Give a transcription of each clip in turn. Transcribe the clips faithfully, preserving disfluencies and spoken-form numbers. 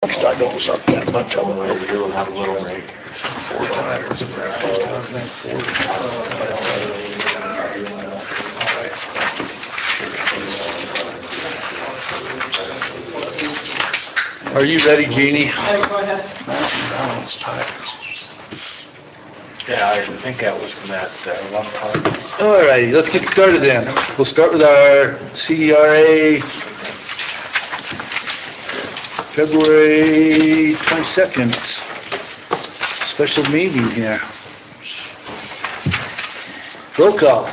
I don't suck that much of What it. we do, have a little break. Four tires of breakfast, how's that four? Are you ready, Jeannie? Go ahead. Balance tires. Yeah, I think that was from that uh, one part. All righty, let's get started then. We'll start with our C D R A February twenty-second special meeting here. Roll call.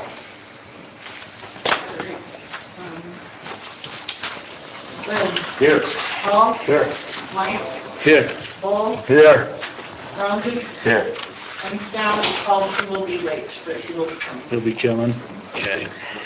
Lynn, Here. Paul, Here. Mike, Here. Paul, Here. Rondi, Here. and Sam. Paul, he will be late, but he will be coming. He'll be coming. Okay.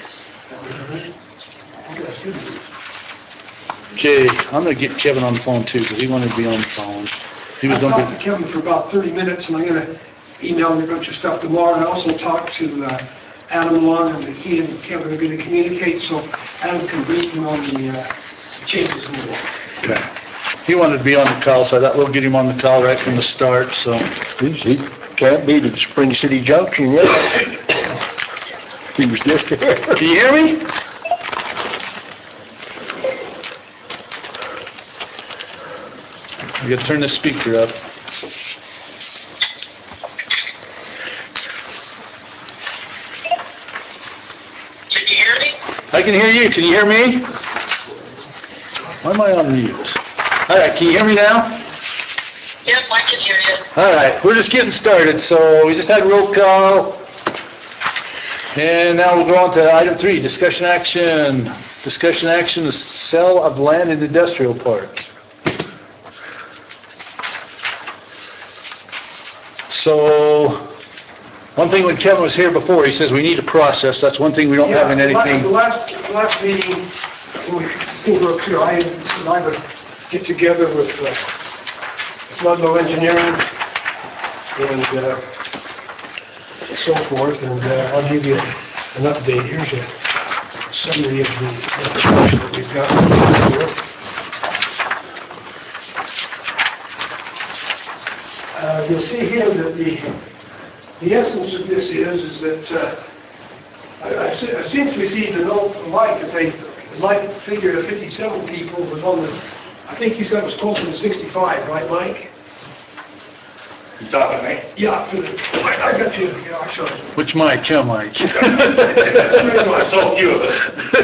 Okay, I'm gonna get Kevin on the phone too, because he wanted to be on the phone. He was I gonna talked to be, Kevin for about thirty minutes, and I'm gonna email him a bunch of stuff tomorrow. I also talked to uh, Adam Long, and he and Kevin are gonna communicate, so Adam can brief him on the uh, changes in the law. okay. He wanted to be on the call, so I thought we'll get him on the call right from the start, so. He can't be to the Spring City Junction yet. He was just here. Can you hear me? I gotta turn the speaker up. Can you hear me? I can hear you, can you hear me? Why am I on mute? All right, can you hear me now? Yep, I can hear you. All right, we're just getting started, so we just had roll call. And now we'll go on to item three, discussion action. Discussion action, the sale of land in industrial park. So, one thing when Kevin was here before, he says we need a process. That's one thing we don't have in Yeah, the la- The anything. last, the last meeting, when we, things were clear, I, and I would get together with uh, with Ludlow Engineering and uh, so forth, and uh, I'll give you an update. Here's a summary of the information that we've got here. Uh, You'll see here that the, the essence of this is, is that uh, I I se- I seem to receive a note from Mike that they, that Mike figured that fifty-seven people was on the, I think he said it was closer to sixty-five, right, Mike? You talking to me? Yeah, for the, I I got you, yeah, I showed you. Which mic? Yeah, Mike. So few of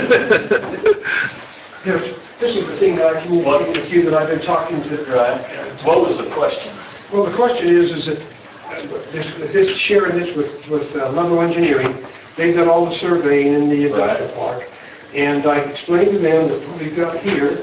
us. Here's- This is the thing that I communicated with you that I've been talking to. Right. What was the question? Well, the question is, is that uh, this, this sharing this with, with uh, Ludlow Engineering, they've done all the surveying in the industrial park. And I explained to them that what we've got here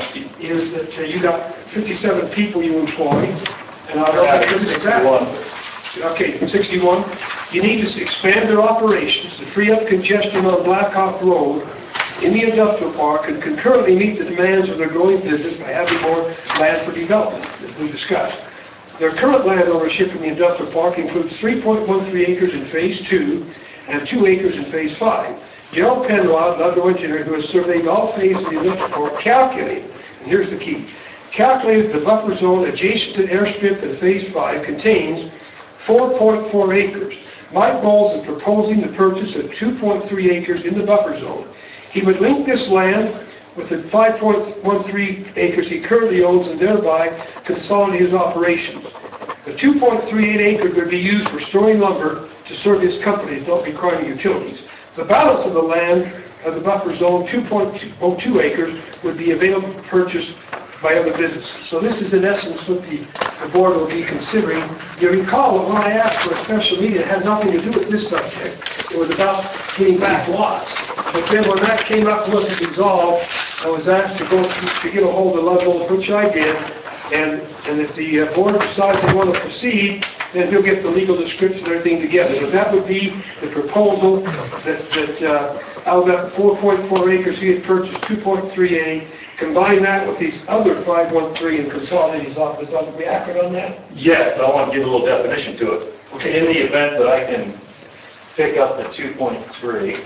is that uh, you got fifty-seven people you employ, and I don't have this exact. Okay, sixty-one. You need to expand their operations to free up congestion on Blackhawk Road in the industrial park and concurrently meet the demands of their growing business by having more land for development, as we discussed. Their current land ownership in the industrial park includes three point one three acres in phase two and two acres in phase five. Gerald Penrod, Ludlow engineer who has surveyed all phases of the industrial park, calculated, and here's the key, calculated the buffer zone adjacent to airstrip in phase five contains four point four acres. Mike Bowles is proposing the purchase of two point three acres in the buffer zone. He would link this land with the five point one three acres he currently owns and thereby consolidate his operations. The two point three eight acres would be used for storing lumber to serve his companies, not requiring utilities. The balance of the land of the buffer zone, two point oh two acres, would be available for purchase by other businesses. So this is in essence what the, the board will be considering. You recall that when I asked for a special meeting, it had nothing to do with this subject. It was about getting back lots. But then when that came up, wasn't resolved, I was asked to go to get a hold of Ludlow, which I did. And, and if the uh, board decides they want to proceed, then he'll get the legal description and everything together. But that would be the proposal that, that uh, out of that four point four acres, he had purchased two point three eight. Combine that with these other five one three and consolidate his office. Are we accurate on that? Yes, but I want to give a little definition to it. Okay, in the event that I can pick up the two point three,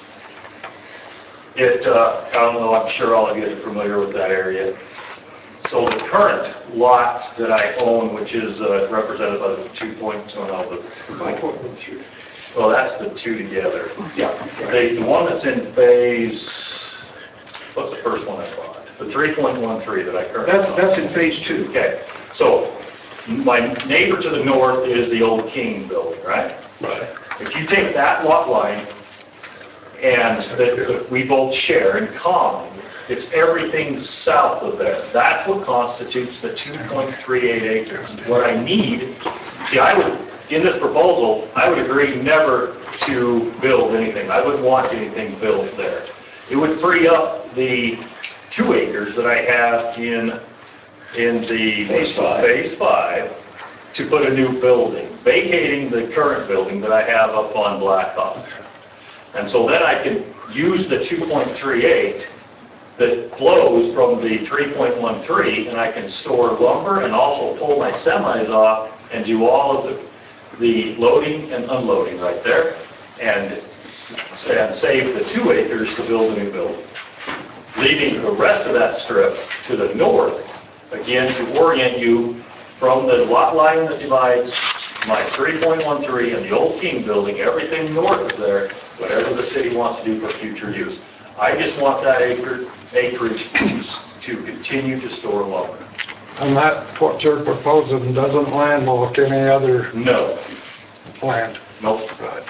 it, uh, I don't know, I'm sure all of you are familiar with that area. So the current lot that I own, which is uh, represented by the two point, oh no, the, five point one three. well, that's the two together. Yeah. The, the one that's in phase, what's the first one I bought? The three point one three that I currently That's, own. that's in phase two. Okay, so my neighbor to the north is the old King building, right? Right. If you take that lot line and that that we both share in common, it's everything south of there. That's what constitutes the two point three eight acres. What I need, see, I would, in this proposal, I would agree never to build anything. I wouldn't want anything built there. It would free up the two acres that I have in, in the Phase five. phase five to put a new building, vacating the current building that I have up on Blackhawk. And so then I can use the two point three eight that flows from the three point one three, and I can store lumber and also pull my semis off and do all of the, the loading and unloading right there, and, and save the two acres to build a new building. Leaving the rest of that strip to the north, again, to orient you from the lot line that divides my three point one three and the old King building, everything north of there, whatever the city wants to do for future use. I just want that acre, acreage to continue to store lumber. And that, what you're proposing, doesn't landlock any other No, land? nope.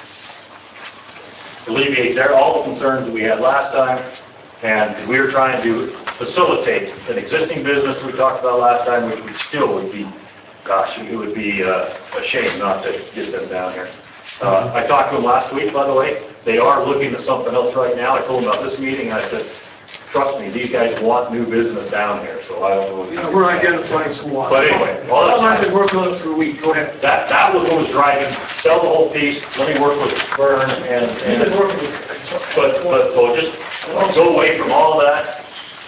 Alleviates there all the concerns that we had last time, and we were trying to facilitate an existing business we talked about last time, which we still would be, gosh, it would be uh, a shame not to get them down here. Uh, I talked to them last week, by the way. They are looking at something else right now. I told them about this meeting, and I said, trust me, these guys want new business down here, so I don't know. Yeah, we're identifying some lots. But anyway, all Well, I've that's, been working on it for a week, go ahead. that, that was what was driving, sell the whole piece, let me work with Vern and, You've been and, working with. but, but, so just go away from all of that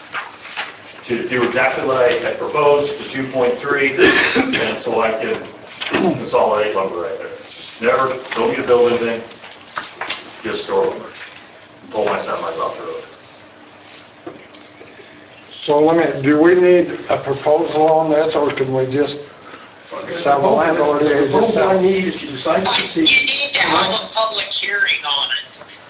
to do exactly what I had proposed, the two point three, and so I can consolidate lumber right there. Never, don't need to build anything, just store lumber. Pull my semis off the road. So let me, do we need a proposal on this, or can we just sell the land, or do The we just proposal I sell? need is you decide to You proceed. need to have a public hearing on it.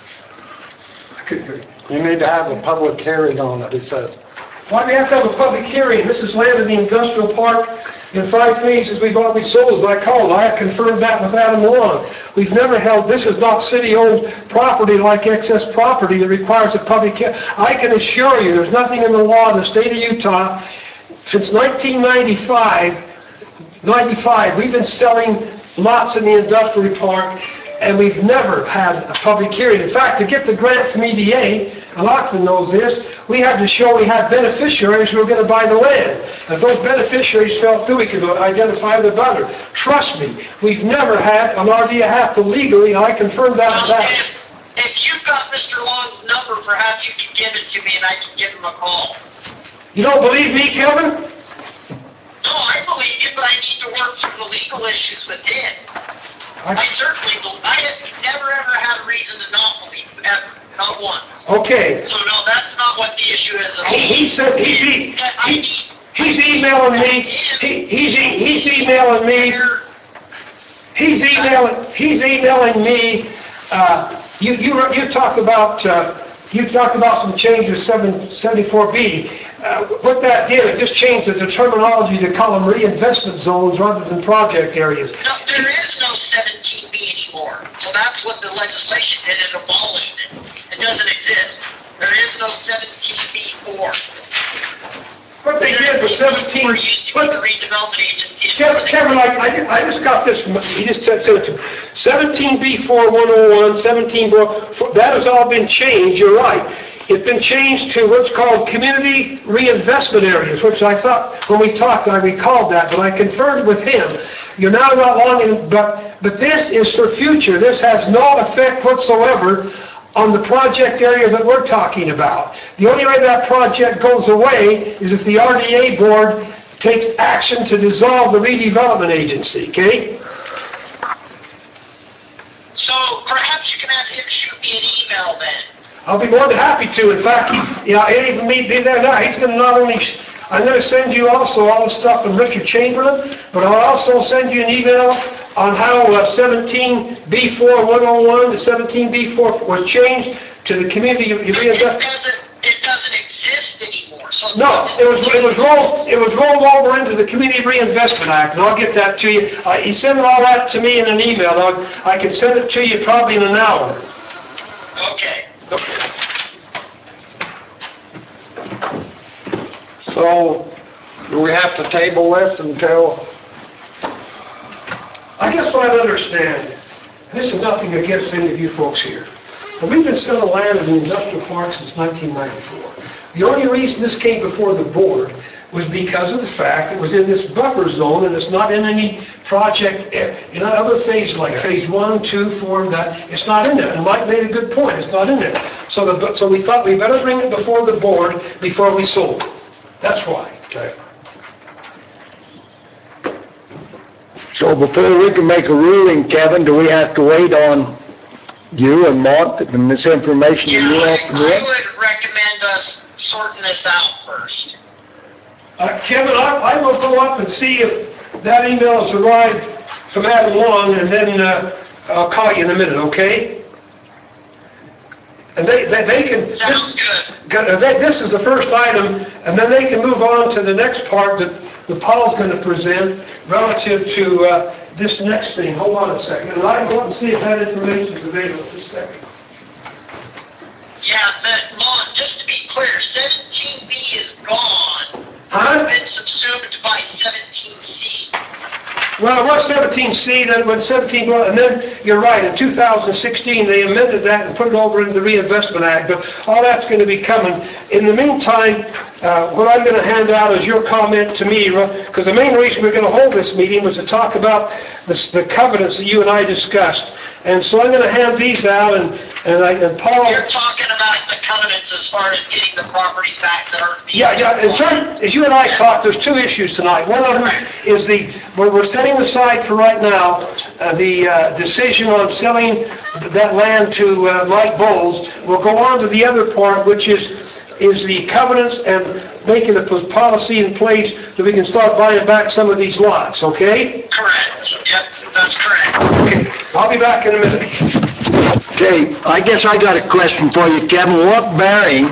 I couldn't hear you. You need to have a public hearing on it, he says. Why do we have to have a public hearing? This is land in the industrial park in five phases we've already sold, as I called. I have confirmed that with Adam Long. We've never held, this is not city-owned property like excess property that requires a public hearing. I can assure you, there's nothing in the law in the state of Utah. Since nineteen ninety-five, ninety-five, we've been selling lots in the industrial park, and we've never had a public hearing. In fact, to get the grant from E D A, and Lockman knows this, we had to show we had beneficiaries who were going to buy the land. If those beneficiaries fell through, we could identify the butter. Trust me, we've never had an R D A have to legally, and I confirmed that with Well, that. if, if you've got Mister Long's number, perhaps you can give it to me and I can give him a call. You don't believe me, Kevin? No, I believe you, but I need to work through the legal issues with him. I certainly will. I have never ever had a reason to not believe you, ever, not once. Okay. So no, that's not what the issue is at all. He, he said, he's, e- I he, need, he's emailing me, he, he's, e- he's emailing me, here, he's emailing, he's emailing me, uh, you, you, you talked about, uh, you talked about some changes, seven seventy-four B. Uh, what that did, it just changed the terminology to call them reinvestment zones rather than project areas. no, there is no seventeen B anymore. So that's what the legislation did, it abolished it. It doesn't exist. There is no seventeen B four. What they did was seventeen, We're used to be the what, redevelopment agency. Kevin, Kevin, I, I didn't- I just got this, from- he just said, said it to me. seventeen B four one oh one, seventeen, that has all been changed, you're right. It's been changed to what's called community reinvestment areas, which I thought, when we talked, I recalled that, but I confirmed with him. You're now not long in, but, but this is for future. This has no effect whatsoever on the project area that we're talking about. The only way that project goes away is if the R D A board takes action to dissolve the redevelopment agency, okay? So perhaps you can have him shoot me an email then. I'll be more than happy to. In fact, he, you know, he'll even be be there now. He's gonna not only, sh- I'm going to send you also all the stuff from Richard Chamberlain, but I'll also send you an email on how uh, seventeen B four one oh one to seventeen B four was changed to the community It reinvestment. doesn't, it doesn't exist anymore, so. it's No, not- it was, it was rolled, it was rolled over into the Community Reinvestment Act, and I'll get that to you. Uh, he sent all that to me in an email. I'll- I can send it to you probably in an hour. Okay. So, do we have to table this until, I guess what I understand, and this is nothing against any of you folks here, but we've been selling land in the industrial park since nineteen ninety-four. The only reason this came before the board was because of the fact it was in this buffer zone and it's not in any project, eh, in other phases like phase one, two, four, that, it's not in there. And Mike made a good point, it's not in there. So the, so we thought we better bring it before the board before we sold it. That's why. okay, So before we can make a ruling, Kevin, do we have to wait on you and Mark and this information Yeah, that you I, want from I them? would recommend us sorting this out first. Uh, Kevin, I, I will go up and see if that email has arrived from Adam Long, and then uh, I'll call you in a minute, okay? And they, they, they can... Sounds good. Good, they- This is the first item, and then they can move on to the next part that, that Paul's going to present relative to uh, this next thing. Hold on a second, and I can go up and see if that information is available. Just a second. Yeah, but, Lon, just to be clear, seventeen B is gone. Huh? It's been subsumed by seventeen C. Well, it was seventeen C, then it went seventeen, and then, you're right, in two thousand sixteen, they amended that and put it over into the Reinvestment Act, but all that's going to be coming. In the meantime, uh, what I'm going to hand out is your comment to me, because the main reason we're going to hold this meeting was to talk about this- the covenants that you and I discussed. And so I'm going to hand these out, and, and I, and Paul... You're talking about the covenants as far as getting the properties back that aren't being... Yeah, yeah, in fact, as you and I talked, there's two issues tonight. One of them is the, we're we're setting aside for right now, uh, the uh, decision on selling that land to uh, Mike Bowles. We'll go on to the other part, which is, is the covenants and making a policy in place that we can start buying back some of these lots, okay? Correct. Yep, that's correct. Okay, I'll be back in a minute. Okay, I guess I got a question for you, Kevin. What bearing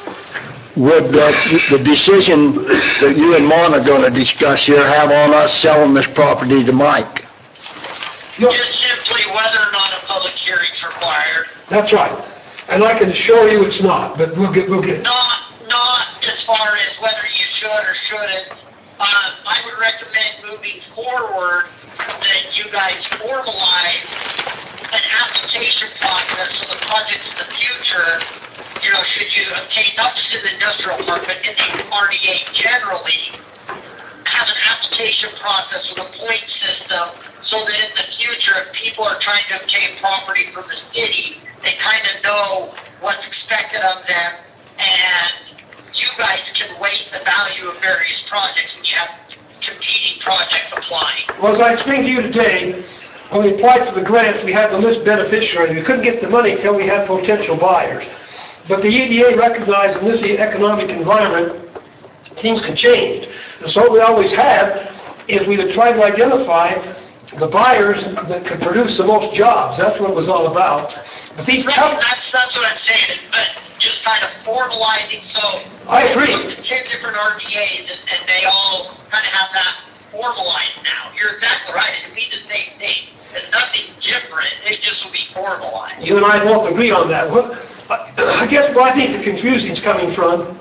would uh, the decision that you and Mon are going to discuss here have on us selling this property to Mike? You'll- Just simply whether or not a public hearing's required. That's right. And I can assure you it's not, but we'll get, we'll get... Not, not as far as whether you should or shouldn't. Uh, I would recommend moving forward that you guys formalize an application process so the projects in the future, you know, should you obtain not just in the industrial park, but in the R D A generally, have an application process with a point system so that in the future, if people are trying to obtain property from the city, they kind of know what's expected of them, and you guys can weight the value of various projects when you have competing projects applying. Well, as I explained to you today, when we applied for the grants, we had to list beneficiaries. We couldn't get the money until we had potential buyers. But the E D A recognized in this economic environment, things can change. And so what we always had is we would try to identify the buyers that could produce the most jobs. That's what it was all about. But these Right, com- that's, that's what I'm saying, but just kind of formalizing, so. I agree. Look at ten different R D As, and, and they all kind of have that formalized now. You're exactly right, it'd be the same thing. It's nothing different, it just will be formalized. You and I both agree on that. What, I I guess where I think the confusion is coming from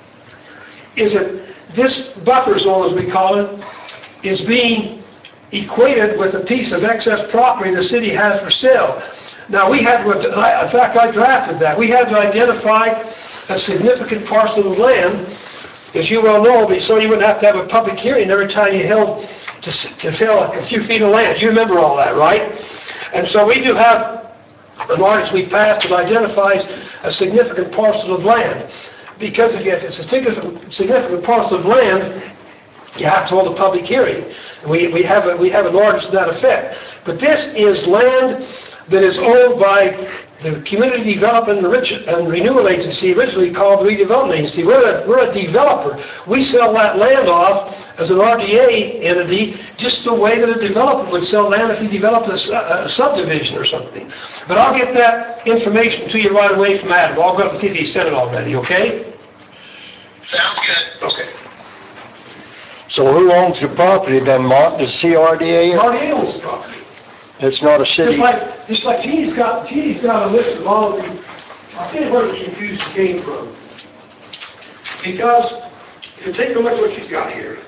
is that this buffer zone, as we call it, is being equated with a piece of excess property the city has for sale. Now, we had to, in fact, I drafted that. We had to identify a significant parcel of land, as you well know, so you wouldn't have to have a public hearing every time you held to, to fill a few feet of land. You remember all that, right? And so we do have an ordinance we passed that identifies a significant parcel of land. Because if it's a significant, significant parcel of land, you have to hold a public hearing. We, we, have a, we have an ordinance to that effect. But this is land that is owned by the Community Development and Rich- and Renewal Agency, originally called the Redevelopment Agency. We're a, we're a developer. We sell that land off as an R D A entity, just the way that a developer would sell land if he developed a, su- a subdivision or something. But I'll get that information to you right away from Adam. I'll go up and see if he sent it already, okay? Sounds good. Okay. So who owns the property then, Mark? Does C R D A? R D A owns the property. It's not a city? Just like, just like Jeannie's got, Jeannie's got a list of all of the, I'll tell you where the confusion came from. Because, if you take a look at what you've got here,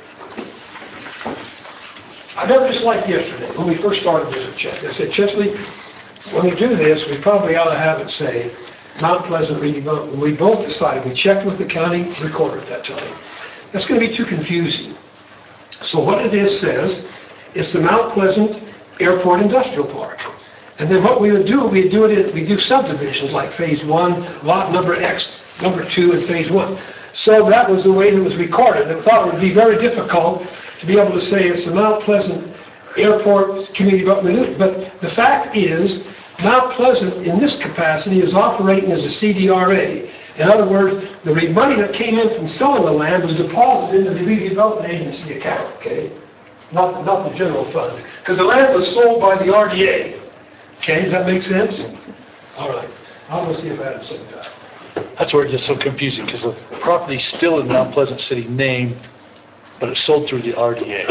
I done just like yesterday, when we first started this at Chesley. I said, Chesley, when we do this, we probably ought to have it say, Mount Pleasant redevelopment. We both decided, we checked with the county recorder at that time. That's going to be too confusing. So what it is says, it's the Mount Pleasant Airport Industrial Park. And then what we would do, we do it in, we do subdivisions like phase one, lot number X, number two, and phase one. So that was the way it was recorded. I thought it would be very difficult to be able to say it's the Mount Pleasant Airport Community Development. But the fact is, Mount Pleasant in this capacity is operating as a C D R A. In other words, the money that came in from selling the land was deposited into the redevelopment agency account, okay? Not, not the general fund, because the land was sold by the R D A. Okay, does that make sense? All right, I'll go see if Adam said that. That's where it gets so confusing, because the property's still in Mount Pleasant City name, but it's sold through the R D A.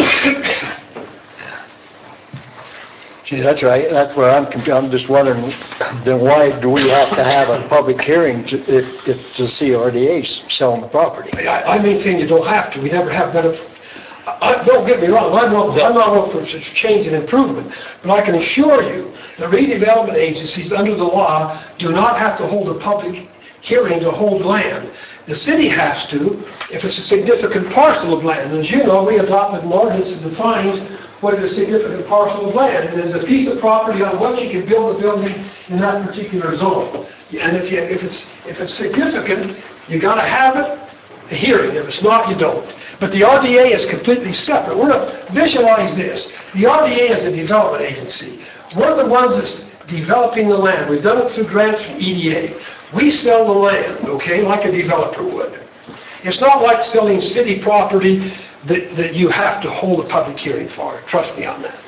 See, that's right, that's where I'm, conf- I'm just wondering, then why do we have to have a public hearing to- if, if the C R D A's selling the property? I, I maintain you don't have to, we never have done it. I, don't get me wrong, I'm not, I'm not looking for change and improvement, but I can assure you, the redevelopment agencies under the law do not have to hold a public hearing to hold land. The city has to if it's a significant parcel of land. As you know, we adopted an ordinance that defines what is a significant parcel of land. And it's a piece of property on which you can build a building in that particular zone. And if you, if it's, if it's significant, you gotta have it, a hearing. If it's not, you don't. But the R D A is completely separate. We're gonna visualize this. The R D A is a development agency. We're the ones that's developing the land. We've done it through grants from E D A. We sell the land, okay, like a developer would. It's not like selling city property that, that you have to hold a public hearing for. Trust me on that.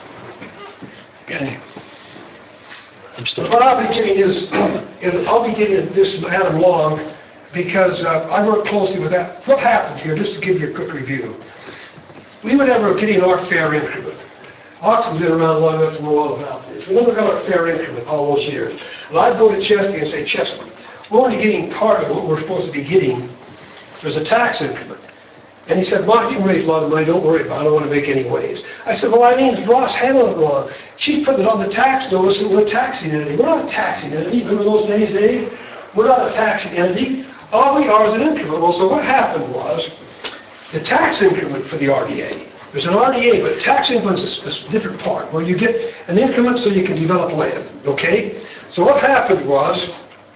Okay. I'm still, What I'll be getting is, is I'll be getting this from Adam Long because uh, I work closely with that. What happened here, just to give you a quick review. We were never getting our fair increment. Oxford's been around long enough to know all about this. We never got our fair increment all those years. And I'd go to Chesley and say, Chesley, we're only getting part of what we're supposed to be getting. There's a tax increment. And he said, Mark, you can raise a lot of money, don't worry about it, I don't want to make any waves. I said, well, Eileen's Ross handled it wrong. She's put it on the tax notice that we're a taxing entity. We're not a taxing entity. Remember those days, Dave? We're not a taxing entity. All we are is an increment. Well, so what happened was, the tax increment for the R D A, there's an R D A, but tax increment is a different part, where you get an increment so you can develop land, okay? So what happened was,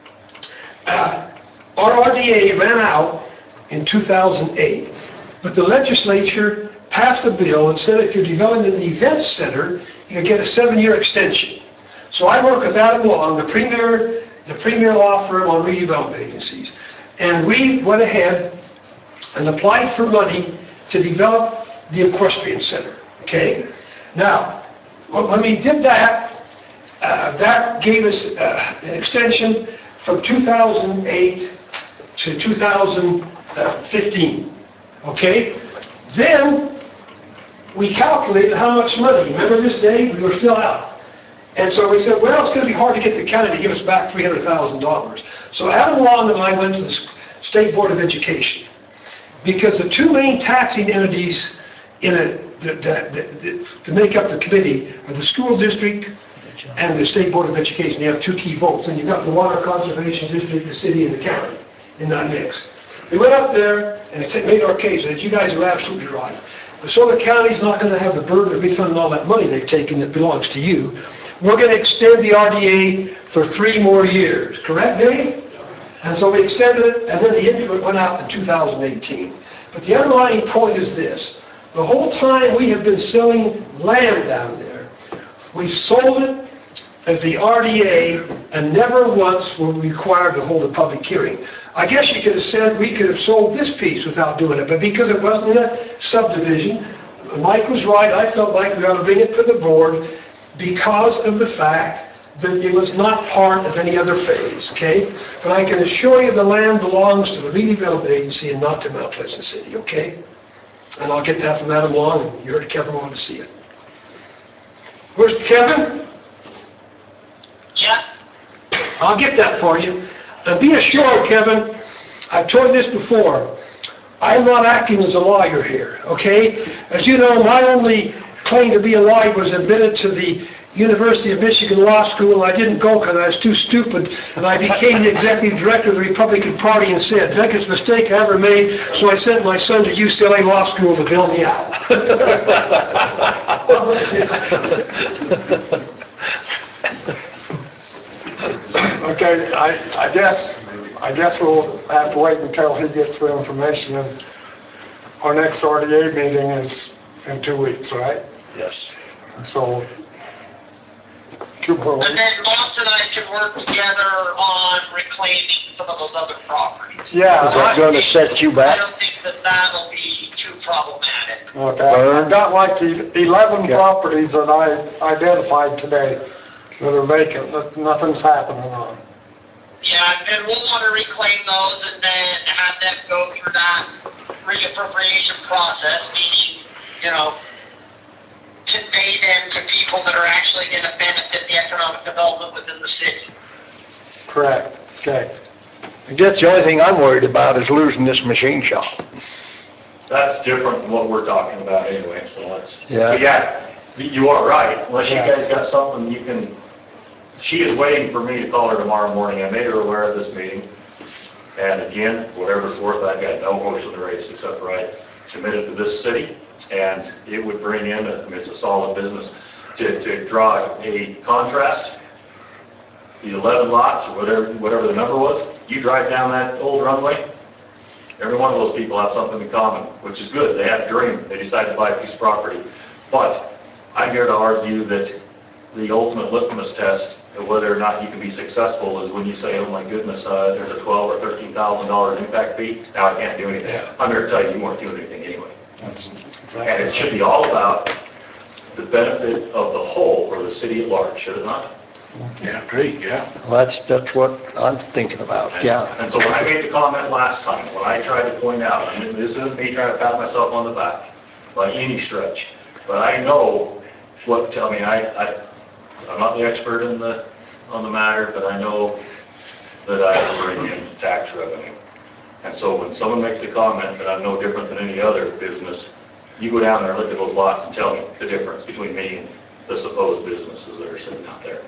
uh, our R D A ran out in two thousand eight, but the legislature passed a bill that said if you're developing an event center, you can get a seven-year extension. So I work with Adam Long, the premier, the premier law firm on redevelopment agencies, and we went ahead and applied for money to develop the equestrian center, okay? Now, when we did that, uh, that gave us uh, an extension from two thousand eight to two thousand fifteen, okay? Then, we calculated how much money. Remember this day? We were still out. And so we said, well, it's going to be hard to get the county to give us back three hundred thousand dollars. So Adam Long and I went to the State Board of Education, because the two main taxing entities in it that, that, that, to make up the committee are the school district and the State Board of Education. They have two key votes. And you've got the Water Conservation District, the city, and the county in that mix. We went up there and made our case that you guys are absolutely right. So the county's not going to have the burden of refunding all that money they've taken that belongs to you. We're going to extend the R D A for three more years. Correct, Dave? And so we extended it, and then the increment went out in two thousand eighteen. But the underlying point is this. The whole time we have been selling land down there, we've sold it as the R D A, and never once were we required to hold a public hearing. I guess you could have said we could have sold this piece without doing it, but because it wasn't in a subdivision, Mike was right, I felt like we ought to bring it to the board because of the fact that it was not part of any other phase, okay? But I can assure you the land belongs to the redevelopment agency and not to Mount Pleasant City, okay? And I'll get that from Adam Long, and you heard Kevin wanted to see it. Where's Kevin? Yeah, I'll get that for you. And be assured, Kevin, I've told you this before, I'm not acting as a lawyer here, okay? As you know, my only claim to be a lawyer was admitted to the University of Michigan Law School, and I didn't go because I was too stupid, and I became the executive director of the Republican Party and said, biggest mistake I ever made, so I sent my son to U C L A Law School to bail me out. Okay, I, I guess, I guess we'll have to wait until he gets the information, and our next R D A meeting is in two weeks, right? Yes. So, two more and then weeks. Lance and I can work together on reclaiming some of those other properties. Yeah. Is that going to set you I back? don't think that that'll be too problematic. Okay, I've got like e- eleven Okay. properties that I identified today that are vacant, that nothing's happening on. Yeah, and we'll want to reclaim those and then have them go through that reappropriation process, meaning, you know, convey them to people that are actually going to benefit the economic development within the city. Correct, okay. I guess the only thing I'm worried about is losing this machine shop. That's different than what we're talking about anyway, so let's, Yeah. so yeah, you are right, unless you Yeah. guys got something you can, she is waiting for me to call her tomorrow morning, I made her aware of this meeting, and again, whatever it's worth, I've got no horse in the race except for I committed to this city, and it would bring in, a- I mean, it's a solid business, to, to draw a contrast, these eleven lots, or whatever, whatever the number was, you drive down that old runway, every one of those people have something in common, which is good. They had a dream. They decided to buy a piece of property. But I'm here to argue that the ultimate litmus test of whether or not you can be successful is when you say, oh my goodness, uh, there's a twelve or thirteen thousand dollars impact fee. Now I can't do anything. Yeah. I'm here to tell you, you weren't doing anything anyway. That's And it should be all about the benefit of the whole or the city at large, should it not? Yeah, great, yeah. Well, that's, that's what I'm thinking about, yeah. And so when I made the comment last time, when I tried to point out, I mean, this isn't me trying to pat myself on the back by any stretch, but I know what, I mean, I, I, I'm not the expert in the, on the matter, but I know that I can bring in tax revenue. And so when someone makes a comment that I'm no different than any other business, you go down there and look at those lots and tell me the difference between me and the supposed businesses that are sitting out there.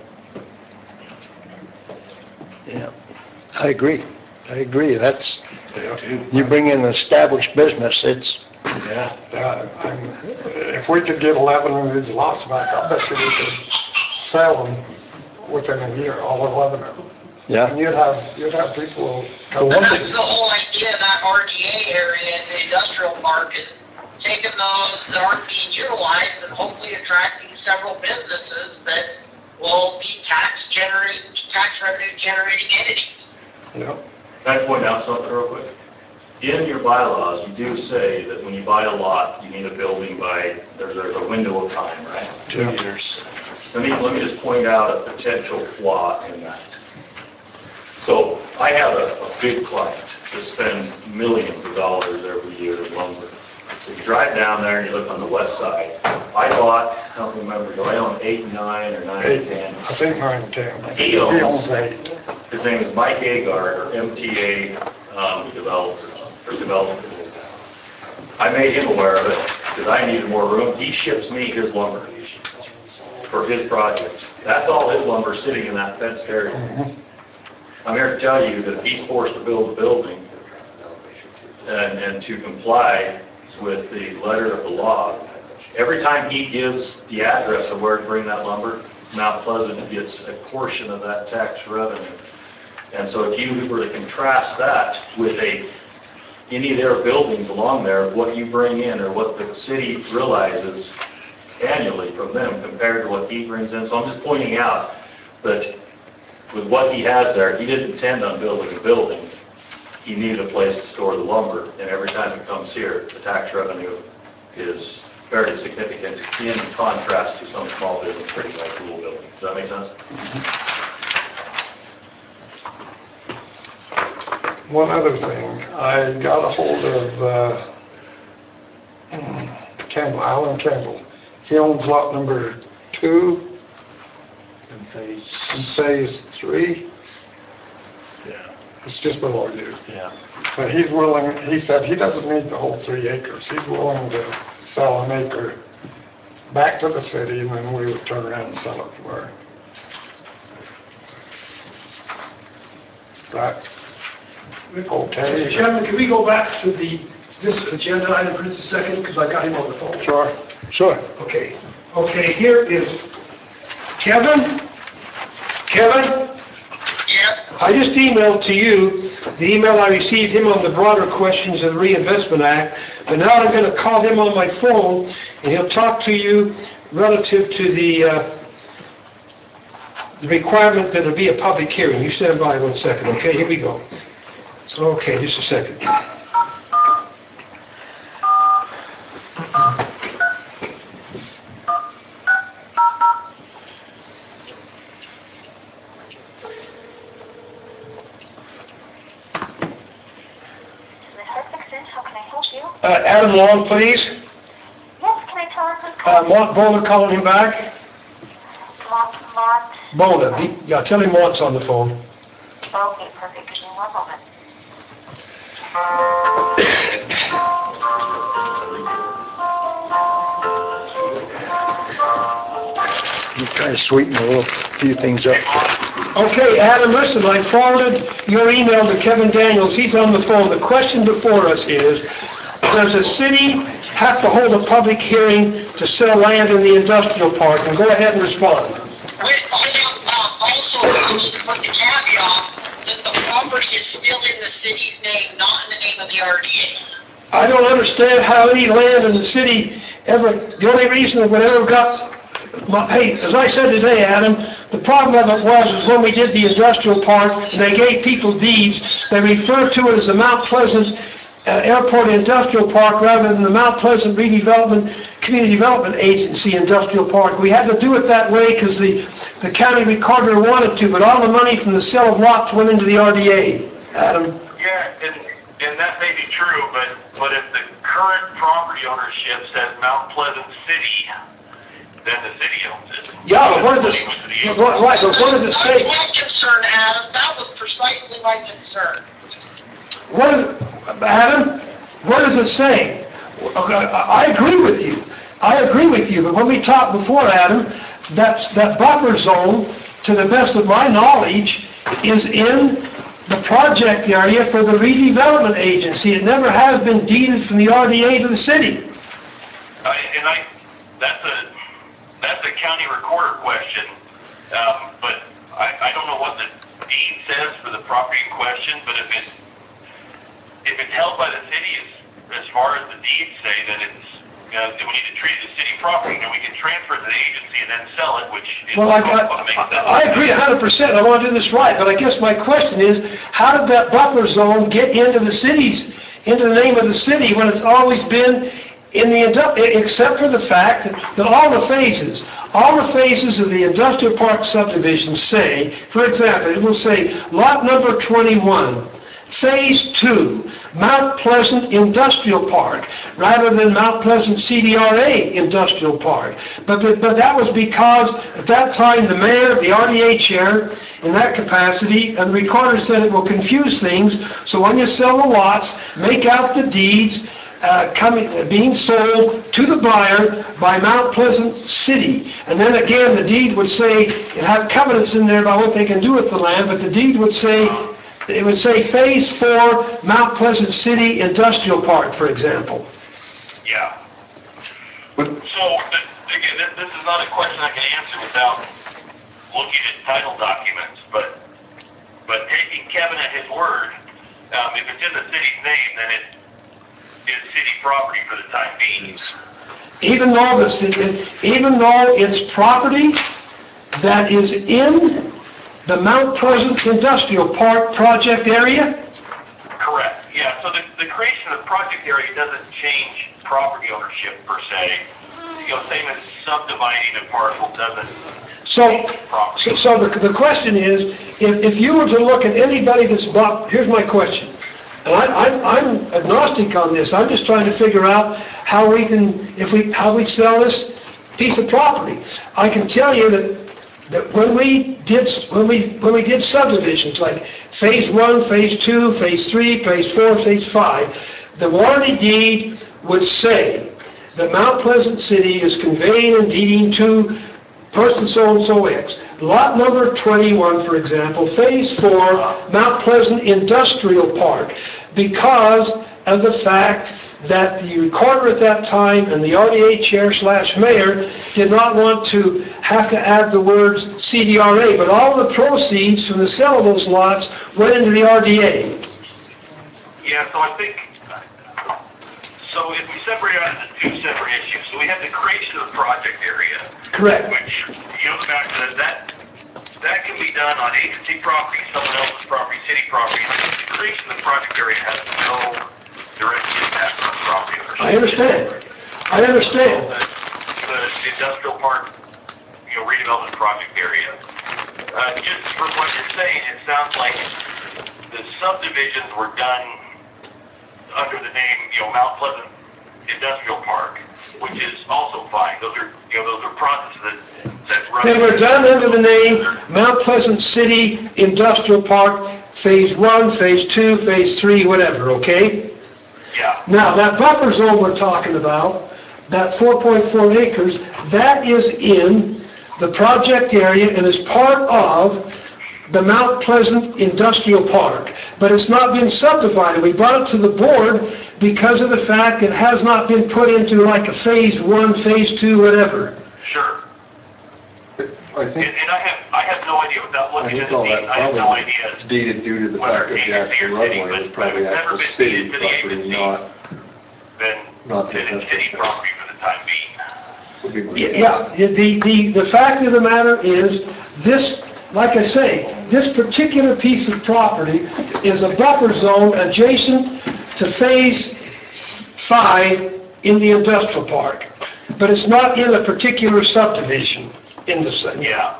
Yeah, I agree. I agree. That's, Too. you bring in an established business, it's, Yeah. Uh, I'm- If we could get eleven of these lots back, I bet you we could sell them within a year, all eleven of them. And yeah. you'd have, you'd have people come The And one that's the whole idea of that R D A area, the industrial park, is taking those that aren't being utilized and hopefully attracting several businesses that will be tax generating, tax revenue generating entities. you know, Can I point out something real quick? In your bylaws, you do say that when you buy a lot, you need a building by, there's, there's a window of time, right? Two years. Let me, let me just point out a potential flaw in that. So I have a, a big client that spends millions of dollars every year in lumber. So you drive down there and you look on the west side. I bought, I don't remember, do I own eight, nine, or nine, eight, ten? I think nine, ten. He owns- He owns eight. His name is Mike Agard, or M T A um, Developers, or Development. I made him aware of it because I needed more room. He ships me his lumber for his projects. That's all his lumber sitting in that fenced area. I'm here to tell you that if he's forced to build a building and, and to comply with the letter of the law, every time he gives the address of where to bring that lumber, Mount Pleasant gets a portion of that tax revenue. And so if you were to contrast that with a, any of their buildings along there, what you bring in or what the city realizes annually from them compared to what he brings in. So I'm just pointing out, that with what he has there, he didn't intend on building a building. He needed a place to store the lumber, and every time it comes here, the tax revenue is fairly significant in contrast to some small businesses like Rule Building. Does that make sense? One other thing, I got a hold of uh, Campbell, Alan Campbell. He owns lot number two In in phase, phase three. yeah, It's just below you. yeah. But he's willing, he said he doesn't need the whole three acres. He's willing to sell an acre back to the city, and then we would turn around and sell it to her. That, Mister okay? Chairman, can we go back to the, this agenda item for just a second, because I got him on the phone. Sure. Sure. Okay, okay, here is Kevin. Kevin, Yep. I just emailed to you the email I received him on the broader questions of the Reinvestment Act, but now I'm going to call him on my phone, and he'll talk to you relative to the, uh, the requirement that there be a public hearing. You stand by one second, okay? Here we go. Okay, just a second. How can I help you? Uh, Adam Long, please. Yes, can I tell her who's Uh, calling? Mont Bona calling him back. Mont, Mont. Bona, he- yeah, tell him Mont's on the phone. Okay, perfect. Give me one moment. You kind of sweeten a little, few things up. Okay, Adam, listen, I forwarded your email to Kevin Daniels. He's on the phone. The question before us is, does the city have to hold a public hearing to sell land in the industrial park? And go ahead and respond. Wait, hold on, uh, also, we need to put the caveat that the property is still in the city's name, not in the name of the R D A. I don't understand how any land in the city ever, the only reason that would ever got, my- hey, as I said today, Adam, the problem of it was, is when we did the industrial park, and they gave people deeds, they referred to it as the Mount Pleasant uh, Airport Industrial Park rather than the Mount Pleasant Redevelopment, Community Development Agency Industrial Park. We had to do it that way because the, the county recorder wanted to, but all the money from the sale of lots went into the R D A. Adam? Yeah, and, and that may be true, but, but if the current property ownership says Mount Pleasant City, then the city owns it. Yeah, but what does it, right, but what does it say? That's my concern, Adam, that was precisely my concern. What is it, Adam, what does it say? I I agree with you. I agree with you, but when we talked before, Adam, that's, that buffer zone, to the best of my knowledge, is in the project area for the redevelopment agency. It never has been deeded from the R D A to the city. Uh, and I, that's a, that's a county recorder question, um, but I, I don't know what the deed says for the property in question, but if it, if it's held by the city, as, as far as the deeds say, then it's, you know, we need to treat it as city property, and we can transfer it to the agency and then sell it, which is Well, I, what makes sense. I, I agree a hundred percent, I want to do this right, but I guess my question is, how did that buffer zone get into the cities, into the name of the city, when it's always been in the, indu- except for the fact that all the phases, all the phases of the industrial park subdivision say, for example, it will say lot number twenty-one, phase two, Mount Pleasant Industrial Park, rather than Mount Pleasant C D R A Industrial Park. But, but, but that was because at that time the mayor, the R D A chair, in that capacity, and the recorder said it will confuse things, so when you sell the lots, make out the deeds, Uh, coming, being sold to the buyer by Mount Pleasant City. And then again, the deed would say, it had covenants in there about what they can do with the land, but the deed would say, it would say Phase Four, Mount Pleasant City Industrial Park, for example. Yeah. So, th- again, this, this is not a question I can answer without looking at title documents, but, but taking Kevin at his word, um, if it's in the city's name, then it is city property for the time being. Even though the, ci- even though it's property that is in the Mount Pleasant Industrial Park project area? Correct, yeah, so the, the creation of the project area doesn't change property ownership per se. You know, same as subdividing a parcel doesn't So, change property. so, so the, the question is, if, if you were to look at anybody that's bought, here's my question. And I, I'm, I'm agnostic on this. I'm just trying to figure out how we can, if we, how we sell this piece of property. I can tell you that, that when we did, when we, when we did subdivisions, like phase one, phase two, phase three, phase four, phase five, the warranty deed would say that Mount Pleasant City is conveying and deeding to person so-and-so X. Lot number twenty-one, for example, phase four, Mount Pleasant Industrial Park, because of the fact that the recorder at that time and the R D A chair slash mayor did not want to have to add the words C D R A, but all the proceeds from the sale of those lots went into the R D A. Yeah, so I think, so if we separate out into two separate issues, so we have the creation of the project area. Correct. Which, you know, back to that, that can be done on agency property, someone else's property, city property. The creation of the project area has no direct impact on property ownership. I understand. I understand. The, the industrial park, you know, redevelopment project area. Uh, just from what you're saying, it sounds like the subdivisions were done under the name, you know, Mount Pleasant Industrial Park, which is also fine. Those are, you know, those are processes that, that run. They were done under the name Mount Pleasant City Industrial Park, phase one, phase two, phase three, whatever, okay? Yeah. Now, that buffer zone we're talking about, that four point four acres, that is in the project area and is part of the Mount Pleasant Industrial Park, but it's not been subdivided. We brought it to the board because of the fact it has not been put into like a phase one, phase two, whatever. Sure. I And, think, and I have, I have no idea without I looking think at the all deed, that I have no probably idea. deeded due to the whether fact that the agency actual or city, roadway but was probably it's never actual been city deeded to the property, agency. not, Then, not the then it's city industrial. property for the time being. would be my Yeah, guess. the, the, the fact of the matter is, this, like I say, this particular piece of property is a buffer zone adjacent to phase five in the industrial park, but it's not in a particular subdivision in the city. Yeah.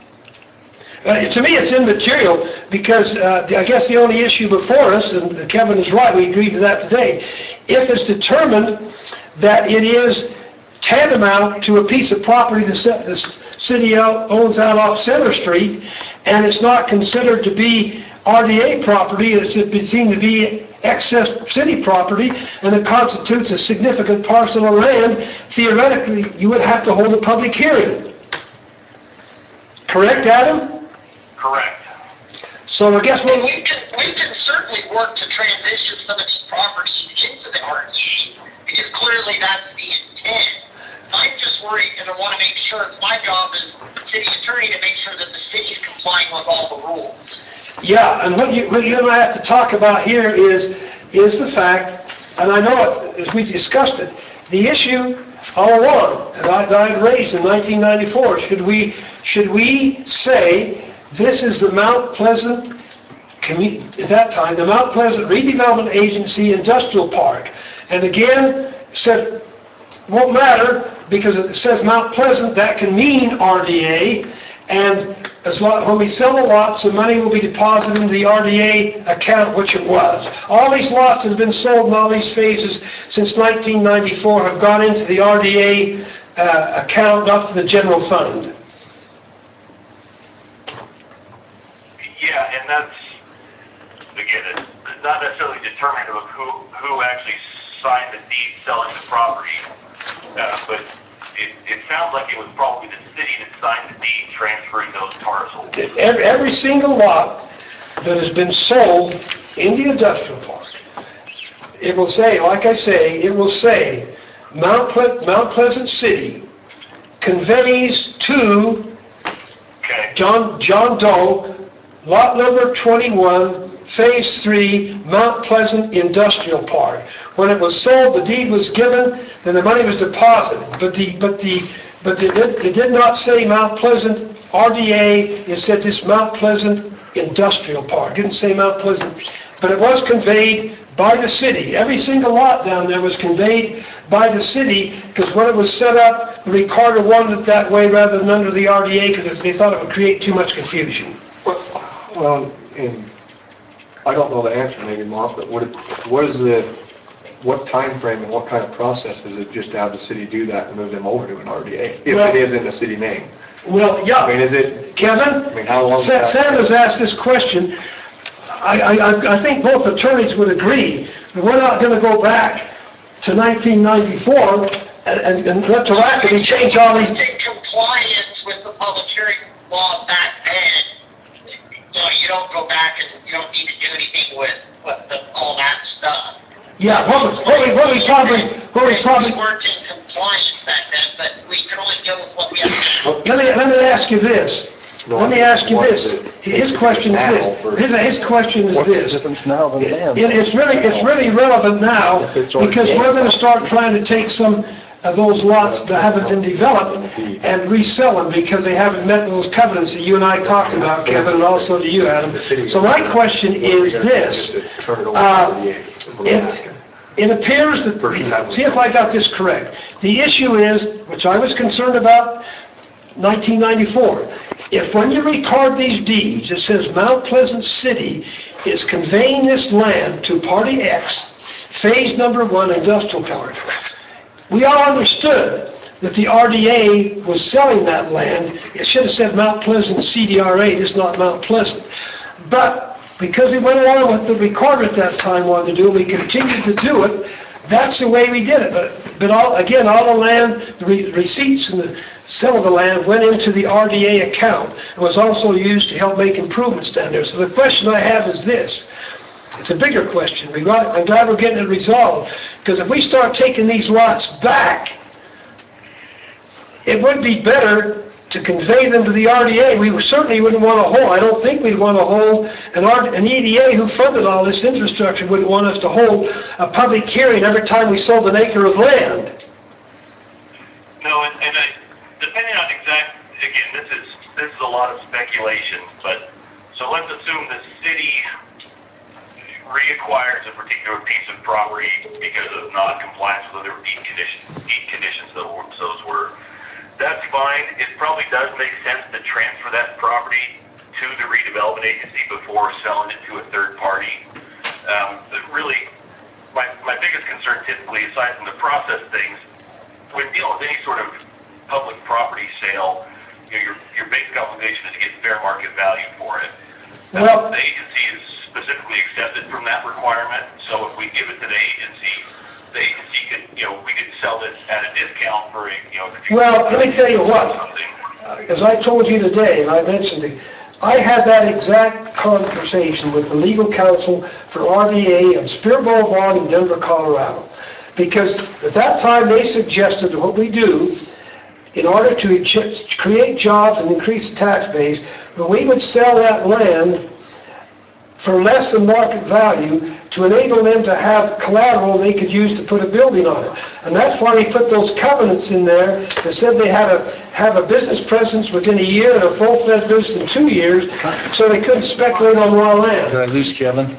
Uh, to me, it's immaterial because uh, I guess the only issue before us, and Kevin is right, we agreed to that today, if it's determined that it is tantamount to a piece of property the ci- the city out- owns out off Center Street, and it's not considered to be R D A property, it's seen to be excess city property, and it constitutes a significant parcel of land, theoretically, you would have to hold a public hearing. Correct, Adam? Correct. So I guess And what we can, we can certainly work to transition some of these properties into the R D A, because clearly that's the intent. I'm just worried, and I want to make sure, it's my job as city attorney to make sure that the city's complying with all the rules. Yeah, and what you, what you and I have to talk about here is, is the fact, and I know it, as we discussed it, the issue all along, and I, that I raised in nineteen ninety-four, should we, should we say, this is the Mount Pleasant, commu- at that time, the Mount Pleasant Redevelopment Agency Industrial Park. And again, said, won't matter, because it says Mount Pleasant, that can mean R D A, and as long, when we sell the lots, the money will be deposited into the R D A account, which it was. All these lots that have been sold in all these phases since nineteen ninety-four have gone into the R D A uh, account, not to the general fund. Yeah, and that's, again, it's not necessarily determinative of who, who actually signed the deed selling the property, uh, but it, it sounds like it was probably the city that signed the deed transferring those parcels. Every, every single lot that has been sold in the industrial park, it will say, like I say, it will say, Mount, Ple- Mount Pleasant City conveys to Okay. John, John Doe, lot number twenty-one, phase three, Mount Pleasant Industrial Park. When it was sold, the deed was given, then the money was deposited, but the, but the, but the, it did not say Mount Pleasant R D A, it said this Mount Pleasant Industrial Park, didn't say Mount Pleasant, but it was conveyed by the city. Every single lot down there was conveyed by the city, because when it was set up, the recorder wanted it that way rather than under the R D A, because they thought it would create too much confusion. Well, and I don't know the answer, maybe, Mark, but what, what is the, what time frame and what kind of process is it just to have the city do that and move them over to an R D A? If Well- it is in the city name? Well, yeah. I mean, is it, Kevin? I mean, how long- Sa- Sam has asked this question. I, I, I think both attorneys would agree that we're not gonna go back to nineteen ninety-four and, and and retroactively change all these. In compliance with the public hearing law back then, you know, you don't go back and you don't need to do anything with, with the, all that stuff. Yeah, what we, what we, what we probably, what we probably, We weren't in compliance back then, but we can only deal with what we have. let me, let me ask you this. Let me ask you this. His question is this. His, his question is What's the this. difference now than then? It- It's really, it's really relevant now, because we're gonna start trying to take some of those lots that haven't been developed and resell them, because they haven't met those covenants that you and I talked about, Kevin, and also to you, Adam. So my question is this. Uh, It, it appears that, see if I got this correct. The issue is, which I was concerned about, nineteen ninety-four. If when you record these deeds, it says Mount Pleasant City is conveying this land to Party X, Phase Number One Industrial Park, we all understood that the R D A was selling that land. It should have said Mount Pleasant C D R eight, it's not Mount Pleasant. But because we went along with the recorder at that time wanted to do, and we continued to do it, that's the way we did it. But, but all, again, all the land, the re- receipts and the sale of the land went into the R D A account. It was also used to help make improvements down there. So the question I have is this. It's a bigger question. We got, I'm glad we're getting it resolved, because if we start taking these lots back, it would be better to convey them to the R D A. We certainly wouldn't want to hold, I don't think we'd want to hold, an, R, an E D A who funded all this infrastructure wouldn't want us to hold a public hearing every time we sold an acre of land. No, and, and I, depending on exact, again, this is, this is a lot of speculation, but, so let's assume the city reacquires a particular piece of property because of non-compliance with other deed conditions, deed conditions that were, those were. That's fine. It probably does make sense to transfer that property to the redevelopment agency before selling it to a third party. Um, but really, my, my biggest concern typically, aside from the process things, when dealing with any sort of public property sale, you know, your, your basic obligation is to get fair market value for it. Now, Well- the agency is specifically accepted from that requirement, so if we give it to the agency, the agency could, you know, we could sell it at a discount for, a, you know... Well, let me tell you what. Something. As I told you today, and I mentioned it, I had that exact conversation with the legal counsel for R D A on Spear Boulevard in Denver, Colorado. Because at that time, they suggested what we do in order to ch- create jobs and increase the tax base, that we would sell that land for less than market value to enable them to have collateral they could use to put a building on it. And that's why we put those covenants in there that said they had to have a business presence within a year and a full-fledged business in two years, so they couldn't speculate on raw land. Did I lose Kevin?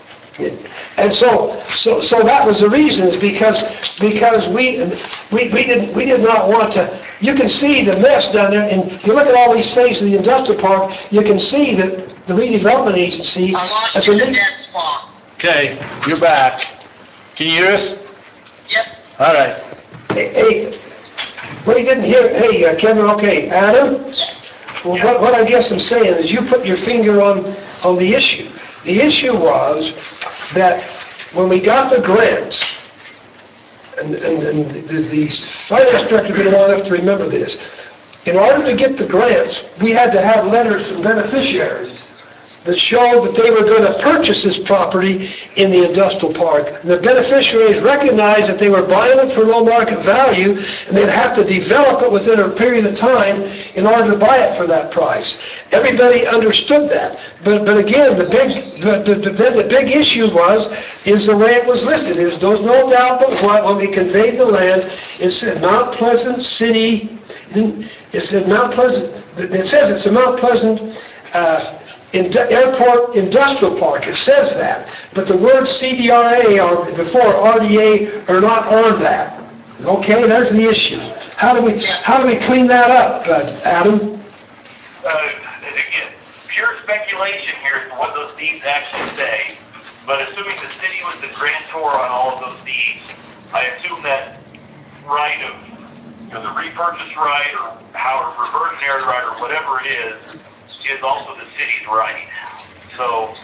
And so, so, so that was the reason, is because, because we, we, we didn't, we did not want to, you can see the mess down there, and you look at all these phases of the industrial park, you can see that the redevelopment agency. I lost has you in a- the dead spot. Okay, you're back. Can you hear us? Yep. All right. Hey, hey, we didn't hear, hey, uh, Kevin, okay, Adam? Well, what, what I guess I'm saying is you put your finger on, on the issue. The issue was that when we got the grants, and, and, and the, the finance director didn't want us to remember this, in order to get the grants, we had to have letters from beneficiaries. that showed that they were going to purchase this property in the industrial park. And the beneficiaries recognized that they were buying it for low market value, and they'd have to develop it within a period of time in order to buy it for that price. Everybody understood that. But but again, the big the, the, the, the big issue was, is the way it was listed. There's no no doubt but what, when we conveyed the land, it said Mount Pleasant City, it said Mount Pleasant, it says it's a Mount Pleasant uh, in Airport Industrial Park. It says that. But the words C D R A or before R D A are not on that. Okay, there's the issue. How do we how do we clean that up, uh, Adam? Uh, again, pure speculation here as to what those deeds actually say, but assuming the city was the grantor on all of those deeds, I assume that right of, you know, the repurchase right or how reversionary right or whatever it is, is also the city's right. So,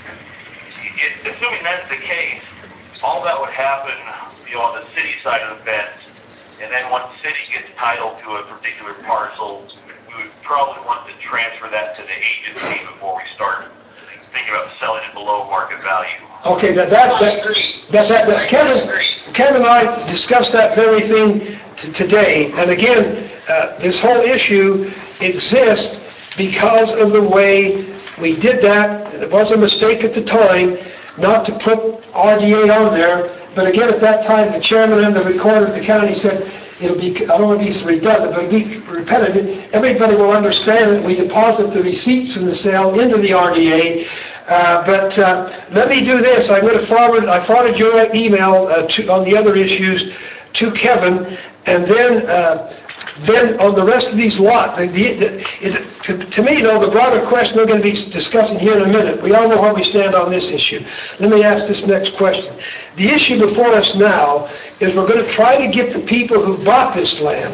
it, assuming that's the case, all that would happen, you know, on the city side of the fence, and then once the city gets title to a particular parcel, we would probably want to transfer that to the agency before we start thinking about selling it below market value. Okay, that, that, that, that, that, that Kevin, Kevin and I discussed that very thing t- today, and again, uh, this whole issue exists because of the way we did that. It was a mistake at the time not to put R D A on there, but again, at that time, the chairman and the recorder of the county said, it'll be, I don't want to be redundant, but it'll be repetitive. Everybody will understand that we deposit the receipts from the sale into the R D A. Uh, but uh, let me do this. I'm going to forward, I forwarded your email uh, to, on the other issues to Kevin, and then uh, then on the rest of these lots, the, the, it, to, to me, though, the broader question we're going to be discussing here in a minute, we all know where we stand on this issue. Let me ask this next question. The issue before us now is we're going to try to get the people who bought this land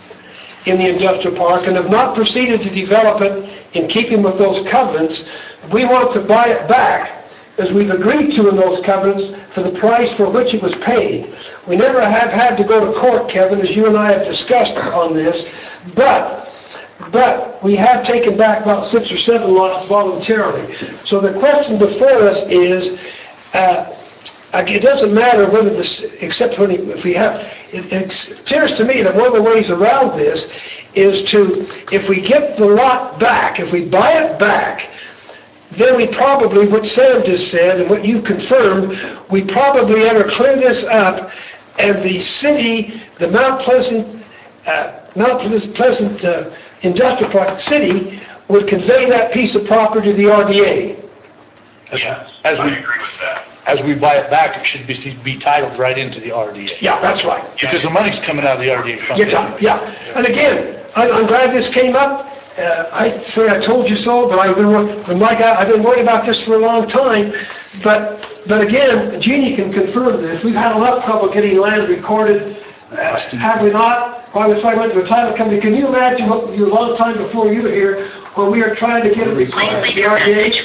in the industrial park and have not proceeded to develop it in keeping with those covenants. We want to buy it back, as we've agreed to in those covenants, for the price for which it was paid. We never have had to go to court, Kevin, as you and I have discussed on this, but but we have taken back about six or seven lots voluntarily. So the question before us is, uh, it doesn't matter whether this, except when if we have, it, it appears to me that one of the ways around this is to, if we get the lot back, if we buy it back, then we probably, what Sam just said and what you've confirmed, we probably ever clear this up, and the city, the Mount Pleasant, uh, Mount Pleasant uh, Industrial Park City would convey that piece of property to the R D A. As, Yes, as I we agree with that. as we buy it back, it should be be titled right into the R D A. Yeah, that's right. Because the money's coming out of the R D A fund. Yeah, yeah. And again, I'm, I'm glad this came up. Uh, I say I told you so, but I've been, wor- Mike, I've been worried about this for a long time. But but again, Jeannie can confirm this. We've had enough trouble getting land recorded, uh, have we not? By the time I went to a title company, can you imagine what you a long time before you were here, when we were trying to get it recorded at the R D A?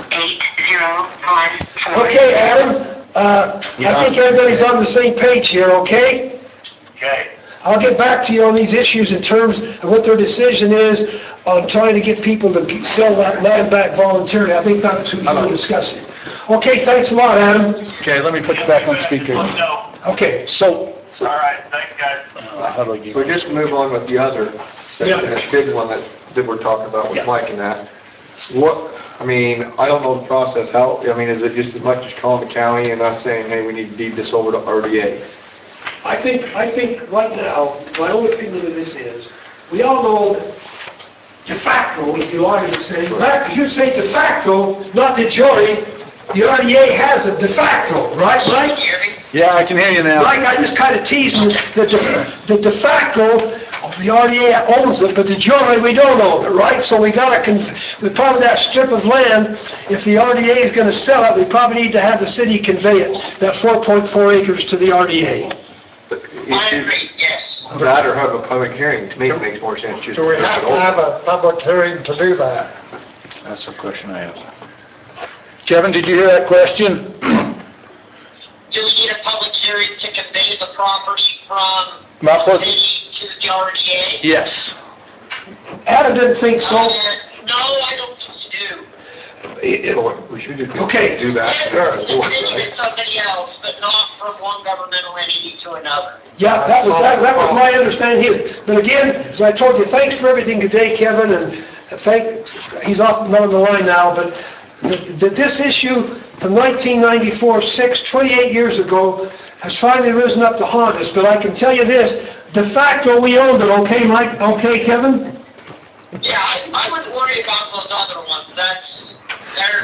Okay, Adam. Uh, I think everybody's on the same page here. Okay. Okay. I'll get back to you on these issues in terms of what their decision is on trying to get people to sell that land back voluntarily. I think that's what we're discussing. Okay, thanks a lot, Adam. Okay, let me put you back on speaker. No. Okay. So, All right, thanks, guys. uh, how do I give So just to move on with the other section, Yeah. this big one that, that we're talking about with Yeah. Mike and that. What, I mean, I don't know the process, how, I mean, is it just as much as calling the county and us saying, hey, we need to deed this over to R D A? I think, I think right now, my own opinion of this is, we all know that de facto, as the auditor would say, because you say de facto, not de jure, the R D A has a de facto, right, Mike? Yeah, I can hear you now. Mike, I just kind of teased you that de, the de facto, the R D A owns it, but de jure, we don't own it, right? So we gotta, conf- with probably that strip of land, if the R D A is gonna sell it, we probably need to have the city convey it, that four point four acres to the R D A. I agree, yes. That or have a public hearing, to me, it makes more sense just. Do we have to have a public hearing to do that? That's the question I have. Kevin, did you hear that question? Do we need a public hearing to convey the property from Mount the Pleasant. city to the R D A? Yes. Adam didn't think so. Uh, No, I don't think you do. it- We should just Okay. do that. If and the enforce it, city right? to somebody else, but not from one governmental entity to another. Yeah, that was, that that was my understanding here. But again, as I told you, thanks for everything today, Kevin, and thank, he's off another the line now, but th- th- this issue from nineteen ninety-four, six, twenty-eight years ago, has finally risen up to haunt us. But I can tell you this, de facto, we owned it, okay, Mike, okay, Kevin? Yeah, I, I wouldn't worry about those other ones, that's, they're.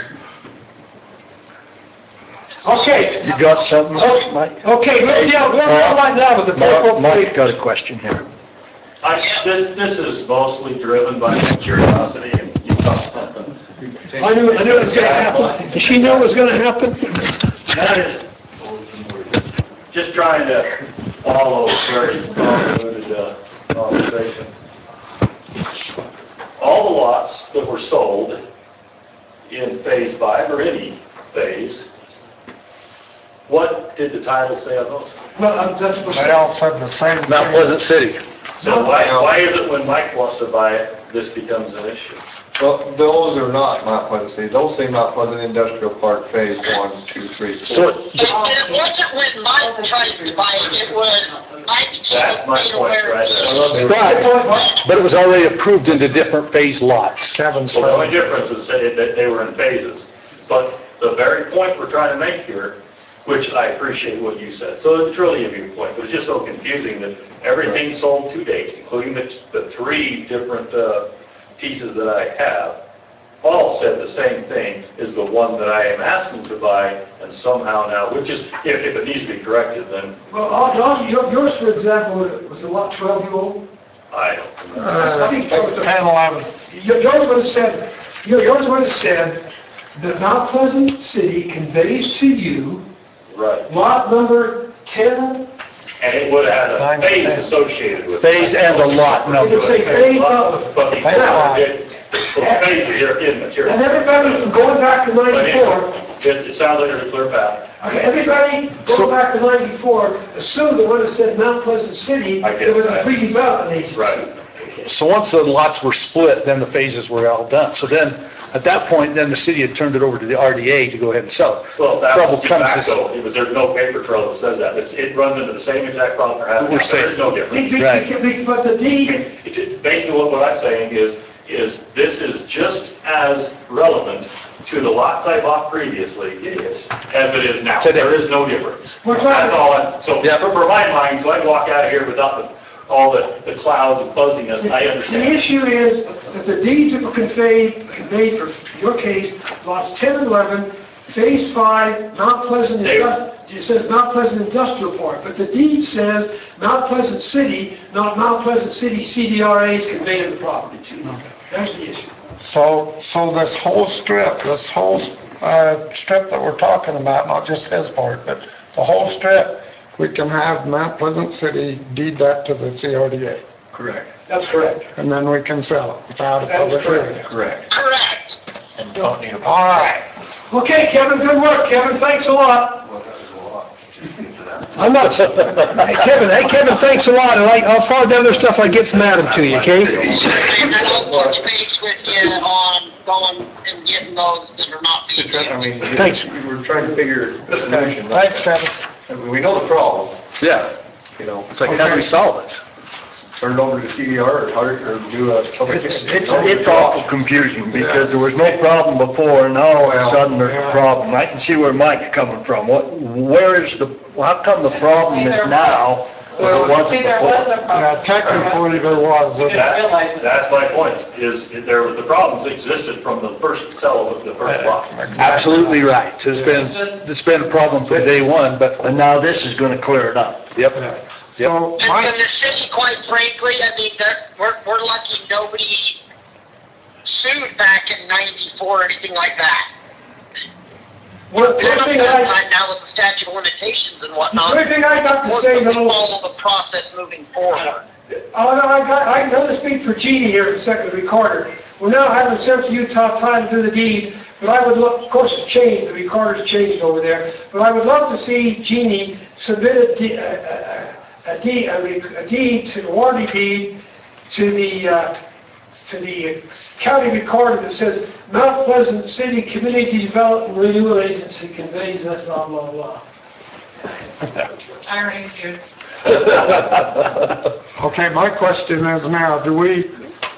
Okay. You got something, Mike? Okay, let's, yeah, we're on right now with the Mark, four Mike's four got a question here. I, this, this is mostly driven by my curiosity, and you thought something. I knew, I knew it was gonna happen. She knew it was gonna happen? That is just trying to follow a very convoluted uh, conversation. All the lots that were sold in phase five or any phase, what did the title say on those? Well, um, that's what They all said the same thing. Mount Pleasant City. So why, why is it when Mike wants to buy it, this becomes an issue? Well, those are not Mount Pleasant City. Those say Mount Pleasant Industrial Park Phase One, Two, Three, Four. So, And it wasn't when Mike tried to buy it, it was, I became That's my made point, aware. right? but, but it was already approved into different phase lots. Kevin's So the only friends. difference is that that they were in phases. But the very point we're trying to make here, which I appreciate what you said, so it's really a viewpoint, but it's just so confusing that everything sold to date, including the, the three different uh, pieces that I have, all said the same thing as the one that I am asking to buy, and somehow now, which is, if, if it needs to be corrected, then Well, all- all- your- yours, for example, was was a lot twelve year old? I don't know. I think it was a- ten, eleven. Your- Yours would have said, your- yours would have said that Mount Pleasant City conveys to you Right. lot number ten, And it would have had Nine a to phase ten. associated with it. Phase and a lot number. it would say phase number. But before five. it, so the phases are immaterial. And everybody from going back to But ninety-four, anyway, it's- it sounds like there's a clear path. okay, everybody going back to ninety-four assumed that when it said Mount Pleasant City, I get it was a that. redevelopment agency. Right. So once the lots were split, then the phases were all done. So then, at that point, then the city had turned it over to the R D A to go ahead and sell it. Well, that Trouble was de comes is, facto, it was, there's no paper trail that says that. It's, it runs into the same exact problem we're having We're now. There is saying- no Be- difference. be- Right. be- But the I deed, mean, it- Basically, what, what I'm saying is, is this is just as relevant to the lots I bought previously as it is now. Today. There is no difference. We're trying- That's all I'm, so Yep. for for my mind, so I can walk out of here without the, all the, the clouds and fuzziness, I the understand. issue is that the deeds that were conveyed, conveyed for your case, lots ten and eleven, phase five, Mount Pleasant, They- Indu- it says Mount Pleasant Industrial Park, but the deed says Mount Pleasant City, not Mount Pleasant City C D R A's conveying the property to you. That's the issue. So, so this whole strip, this whole, uh, strip that we're talking about, not just his part, but the whole strip, we can have Mount Pleasant City deed that to the C R D A, Correct. That's correct. and then we can sell it without a That's public correct. hearing. Correct. Correct. And don't need a. All right. Okay, Kevin, good work, Kevin, thanks a lot. I'm not, hey, Kevin, hey, Kevin, thanks a lot, and I- I'll forward the other stuff I get from Adam to you, okay? And I'll touch base with you on going and getting those that are not being I used. mean, Thanks. we were trying to figure a solution. Thanks, Kevin. I mean, we know the problem, yeah, you know, it's like, how do we solve it? turn it over to C D R or, hard- or do a public. It's, hearing. it's, it's awful confusing because there was no problem before and now all of a sudden there's a problem. I can see where Mike's coming from. What, where is the, how come the problem is now, but it wasn't See, there was before? a problem. Yeah, technically there was. Didn't realize it. That's my point, is there was, the problems existed from the first sell of the first lot. Absolutely right. It's been, it's been a problem from day one, but, And now this is gonna clear it up. yep. So, And Mike, and the city, quite frankly, I mean, they're, we're, we're lucky nobody sued back in ninety-four or anything like that. One We're one up thing that I, time now with the statute of limitations and whatnot. one thing I got to say, We're- We though, follow the process moving forward. oh, no, I got, I gotta speak for Jeannie here for a second, the recorder. We're now having Central Utah time to do the deeds, but I would love, of course, it's changed, the recorder's changed over there, but I would love to see Jeannie submit a de- a- a- a deed, a re- a deed to, a warranty deed to the, uh, to the county recorder that says, Mount Pleasant City Community Development Renewal Agency conveys this, blah, blah, blah. Irony, dude. Okay, my question is now, do we,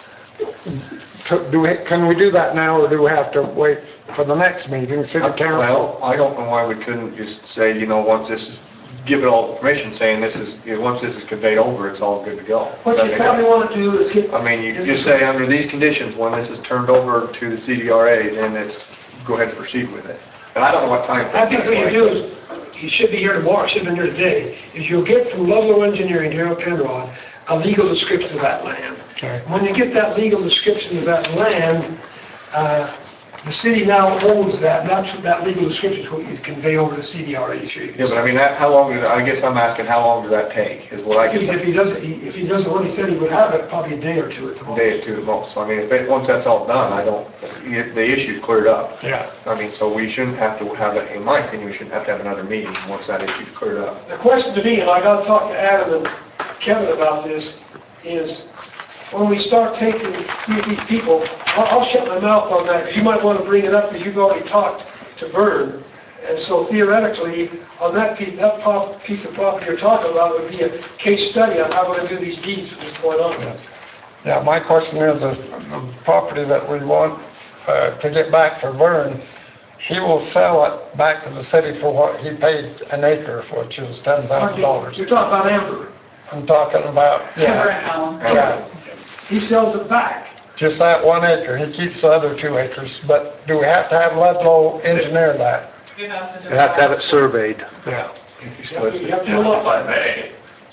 do we, can we do that now, or do we have to wait for the next meeting, city council? Well, I don't know why we couldn't just say, you know, once this is, give it all permission, saying this is, you know, once this is conveyed over, it's all good to go. What you probably want to do is get. I mean, you just say, under these conditions, when this is turned over to the C D R A, then it's, go ahead and proceed with it. And I don't know what time. I think what you do is, you should be here tomorrow, should have been here today, is you'll get from Ludlow Engineering, Harold Penrod, a legal description of that land. Okay. When you get that legal description of that land, uh, the city now owns that, and that's what that legal description is what you convey over to C D R A. Sure you can Yeah, but I mean, that- how long, did- I guess I'm asking, how long does that take, is what I If he, can if he doesn't, he- if he doesn't, what he said he would have it, probably a day or two at the moment. day or two at most. So I mean, if it, once that's all done, I don't, the issue's cleared up. Yeah. I mean, so we shouldn't have to have, it. In my opinion, we shouldn't have to have another meeting once that issue's cleared up. The question to me, and I gotta talk to Adam and Kevin about this, is when we start taking, see if these people, I'll, I'll shut my mouth on that, 'cause you might wanna bring it up, because you've already talked to Vern. And so theoretically, on that piece, that prop- piece of property you're talking about would be a case study on how we're gonna do these deeds from this point on. Yeah, my question is, the the property that we want uh, to get back for Vern, he will sell it back to the city for what he paid an acre, which is ten thousand dollars. You're talking about Amber. I'm talking about, Amber yeah, and Allen. yeah, He sells it back. just that one acre. He keeps the other two acres, but do we have to have Ludlow engineer that? You have to do. You have to have it surveyed. Yeah. You have to- you have to If look. I may,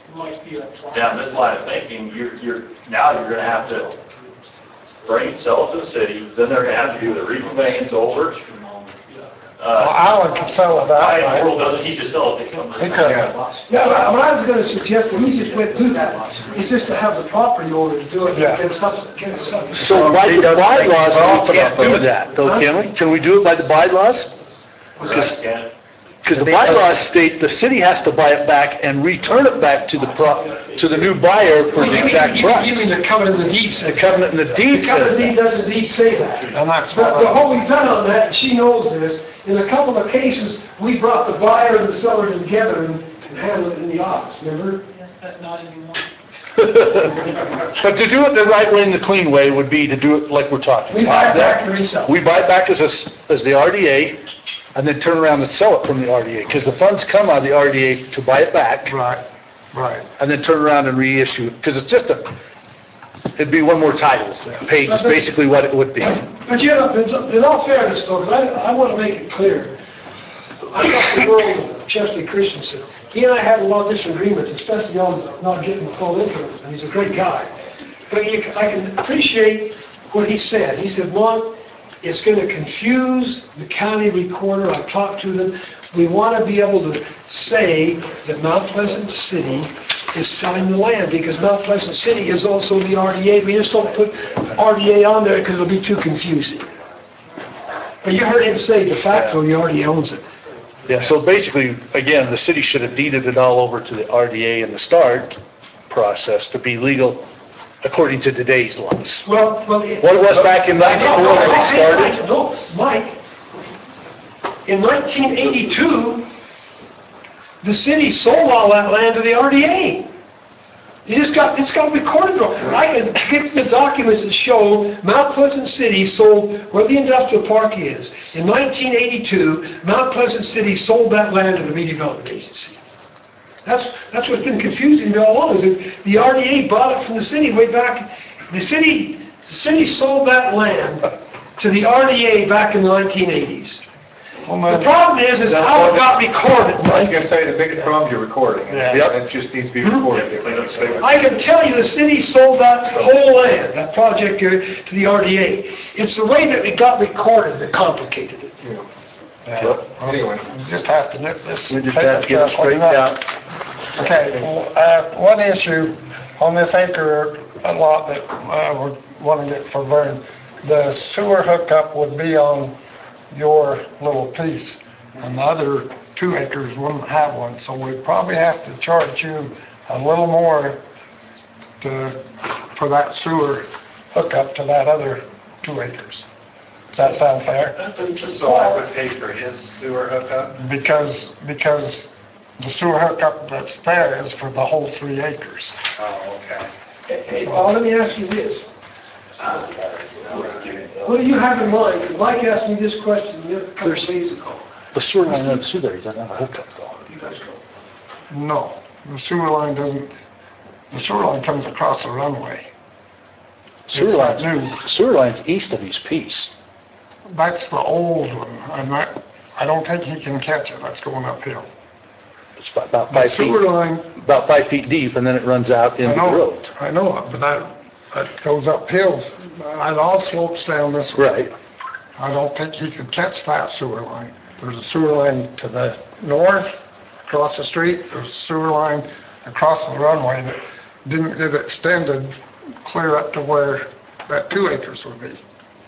down this line of thinking, you're, you're, now you're gonna have to bring, sell it to the city, then they're gonna have to do the reconveyance over. Well, Uh, Alan could sell it why in the world outright. doesn't he just sell it to him? He could. Yeah, but what I was gonna suggest, the easiest way to do that is just to have the property owner do it, Yeah. get some, get some. So by the bylaws, we can't do that, though, can we? Can we do it by the bylaws? Because, can Because the bylaws state the city has to buy it back and return it back to the pro, to the new buyer for the exact You mean price. the covenant in the deed The says. covenant in the deed The covenant says deed that. doesn't deed say that. And that's But what but what I we've done on that, and she knows this, in a couple of cases, we brought the buyer and the seller together and and handled it in the office, remember? Yes, but not anymore. But to do it the right way and the clean way would be to do it like we're talking. We buy it back and resell. We buy it back as a, s- as the R D A, and then turn around and sell it from the R D A, because the funds come out of the R D A to buy it back, Right, right. and then turn around and reissue, because it's just a, it'd be one more title page, is basically what it would be. But you know, in in all fairness though, because I, I want to make it clear, I got the world of Chesley Christensen. He and I had a lot of disagreements, especially on not getting the full influence, and he's a great guy. But you, I can appreciate what he said. He said, one, it's going to confuse the county recorder. I've talked to them. We want to be able to say that Mount Pleasant City is selling the land, because Mount Pleasant City is also the R D A. We just don't put R D A on there because it'll be too confusing. But you heard him say de facto the R D A owns it. Yeah, so basically, again, the city should have deeded it all over to the R D A in the start process to be legal according to today's laws. Well, well. it- What it was back in ninety-four when they started? No, Mike, in nineteen eighty-two, the city sold all that land to the R D A. You just got, this got recorded. I can get to the documents that show Mount Pleasant City sold where the industrial park is. In nineteen eighty-two, Mount Pleasant City sold that land to the redevelopment agency. That's, that's what's been confusing me all along, is that the R D A bought it from the city way back. The city, the city sold that land to the R D A back in the nineteen eighties. The problem is, is how it got recorded, I was Mike. gonna say, the biggest problem is your recording. Yeah. Yep. It just needs to be recorded. I can tell you the city sold that whole land, that project here, to the R D A. It's the way that it got recorded that complicated it. Yeah. Anyway. You just have to nip this. We just have to get it straightened out. Okay, well, uh, one issue on this acre lot that uh, we want to get for Vern, the sewer hookup would be on your little piece, and the other two acres wouldn't have one, so we'd probably have to charge you a little more to, for that sewer hookup to that other two acres. Does that sound fair? So I would pay for his sewer hookup? Because, because the sewer hookup that's there is for the whole three acres. Oh, okay. Hey, Paul, let me ask you this. Uh, What do you have in mind? Mike asked me this question a couple of days ago. The sewer line runs through there, he doesn't have a hookup though. You guys go. No, the sewer line doesn't, the sewer line comes across the runway. Sewer It's not line's, new. sewer line's east of his piece. That's the old one, and that, I don't think he can catch it, that's going uphill. It's about about The five feet, sewer line, about five feet deep, and then it runs out I into the know, road. I know it, but that, that goes uphill. It all slopes down this way. Right. I don't think he could catch that sewer line. There's a sewer line to the north, across the street, there's a sewer line across the runway that didn't get extended clear up to where that two acres would be.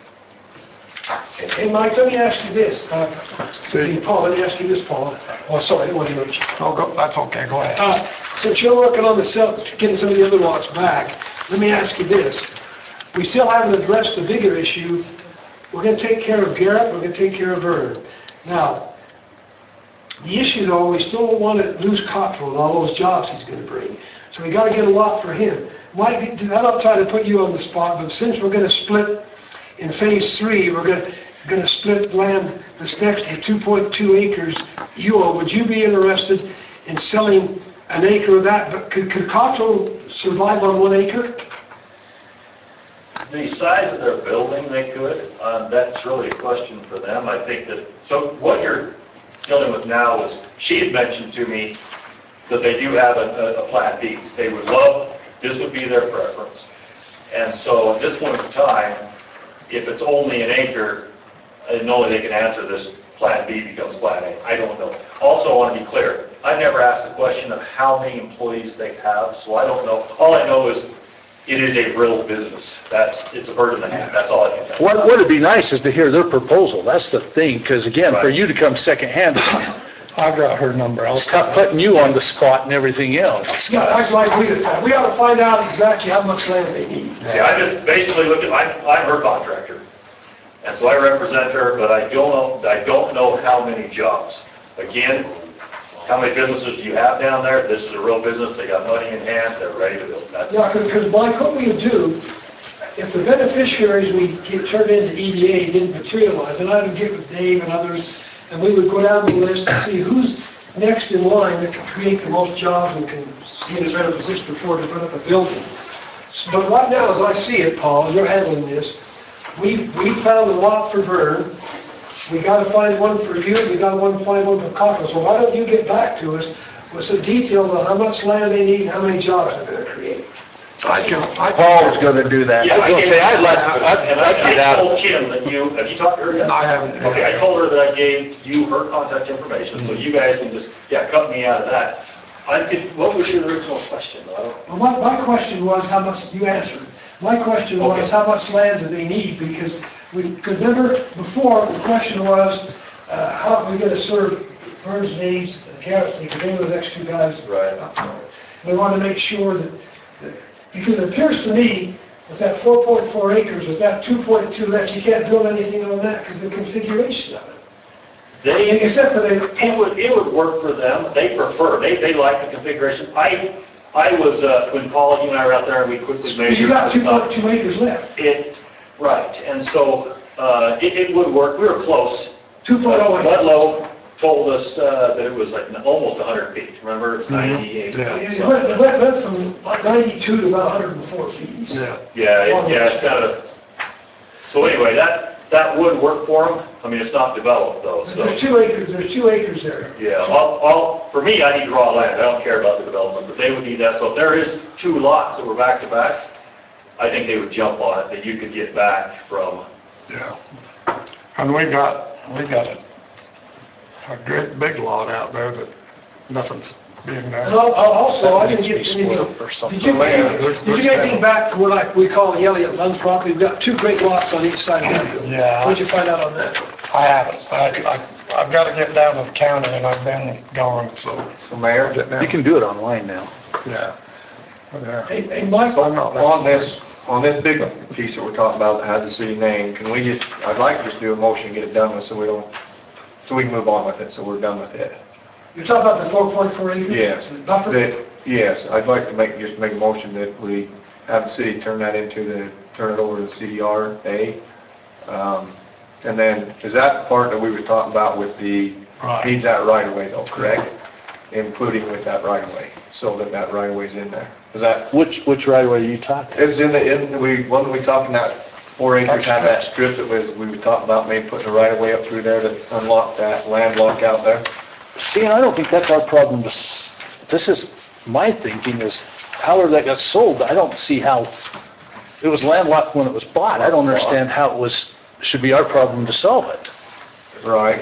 Hey, Mike, let me ask you this. Uh, See. Hey, Paul, let me ask you this, Paul. Oh, sorry, I didn't want to interrupt you. Oh, go, that's okay, go ahead. Uh, Since you're working on the cell, getting some of the other lots back, let me ask you this. We still haven't addressed the bigger issue. We're going to take care of Garrett, we're going to take care of Vern. Now, the issue though, we still don't want to lose Cottrell and all those jobs he's going to bring. So we got to get a lot for him. Mike, I'm not trying to put you on the spot, but since we're going to split in phase three, we're going to, going to split land that's next to two point two acres you own. Would you be interested in selling an acre of that? But could, could Cottrell survive on one acre? The size of their building, they could, um, that's really a question for them. I think that, so what you're dealing with now is, she had mentioned to me that they do have a, a, a Plan B. They would love, this would be their preference. And so at this point in time, if it's only an acre, and only they can answer this, Plan B becomes Plan A. I don't know. Also, I want to be clear, I never asked the question of how many employees they have, so I don't know. All I know is it is a real business. That's, it's a bird in the hand. That's all I can tell you. What, what'd be nice is to hear their proposal, that's the thing, because again, for Right. you to come secondhand, I've got her number, I'll it's tough putting you on the spot and everything else. Yeah, I I agree with that. We ought to find out exactly how much land they need. Yeah, I just basically look at, I'm, I'm her contractor. And so I represent her, but I don't know, I don't know how many jobs. Again, how many businesses do you have down there? This is a real business, they got money in hand, they're ready to build. That's, Yeah, because Mike, what we would do, if the beneficiaries we get turned into E D A didn't materialize, then I would get with Dave and others, and we would go down the list and see who's next in line that can create the most jobs and can be in a better position before to put up a building. But right now, as I see it, Paul, you're handling this, we, we found a lot for Vern, we gotta find one for you, we gotta one, find one for Cottrell, so why don't you get back to us with some details on how much land they need and how many jobs they're gonna create? I can, I Paul was gonna do that. I was gonna say, I'd like, I'd, and I, I'd get I out told of it. Kim that you, have you talked to her yet? I haven't. Okay, I told her that I gave you her contact information, so you guys can just, yeah, cut me out of that. I could, what was your original question, though? I don't- Well, my, my question was how much, you answered. My question was Okay. how much land do they need? Because we could never, before, the question was, uh, how are we gonna serve Vern's needs, Garrett's needs, they were the next two guys. Right. up there. We want to make sure that, that, because it appears to me, with that four point four acres, with that two point two left, you can't build anything on that because of the configuration of it. They, Except for they, it would, it would work for them, they prefer, they, they like the configuration. I, I was, uh, when Paul, you and I were out there and we quickly measured. because you got two uh, point two acres left. It, right, and so, uh, it, it would work, we were close. two point oh acres. Ludlow told us, uh, that it was like almost a hundred feet, remember, it's ninety-eight. Yeah. It went, it went went from like ninety-two to about one hundred four feet. Yeah. Yeah, it- yeah, it's kind of, so anyway, that, that would work for them, I mean, it's not developed though, so. There's two acres, there's two acres there. Yeah, all, all, for me, I need raw land, I don't care about the development, but they would need that, so if there is two lots that were back to back, I think they would jump on it, that you could get back from, Yeah. And we got, we got a, a great big lot out there that nothing's being And done. al- al- also, I didn't Needs to be get split any, or something. did you get, Yeah, any- there's- did you there's get that. anything back from what I, we call the Elliott Lund property? We've got two great lots on each side of that building. Yeah. What'd you find out on that? I haven't. I, I, I've got to get down to the county and I've been gone, so. So Mayor, I'll get down. You can do it online now. Yeah. Yeah. Hey, hey, Mike, on this, on this big piece that we're talking about that has the city name, can we just, I'd like to just do a motion and get it done with so we don't, so we can move on with it, so we're done with it. You're talking about the four point four acres? Yes. The Buffer? That, yes, I'd like to make, just make a motion that we have the city turn that into the, turn it over to the C D R A. Um, And then, is that the part that we were talking about with the, Right. needs that right of way though, correct? Including with that right of way, so that that right of way's in there. Is that, Which, which right away are you talking? it's in the, in, we, wasn't we talking that four acres had that strip that was, we were talking about maybe putting the right of way up through there to unlock that land lock out there? See, and I don't think that's our problem. This, this is, my thinking is, however that got sold, I don't see how, it was landlocked when it was bought. I don't understand how it was, should be our problem to solve it. Right.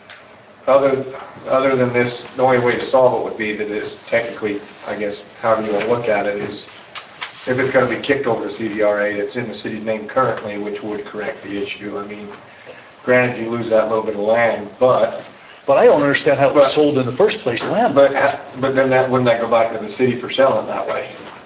Other, other than this, the only way to solve it would be that it's technically, I guess, however you want to look at it, is if it's going to be kicked over to C D R A, that's in the city's name currently, which would correct the issue. I mean, granted, you lose that little bit of land, but, But I don't understand how it was But- sold in the first place, land. but, but then that, wouldn't that go back to the city for selling that way?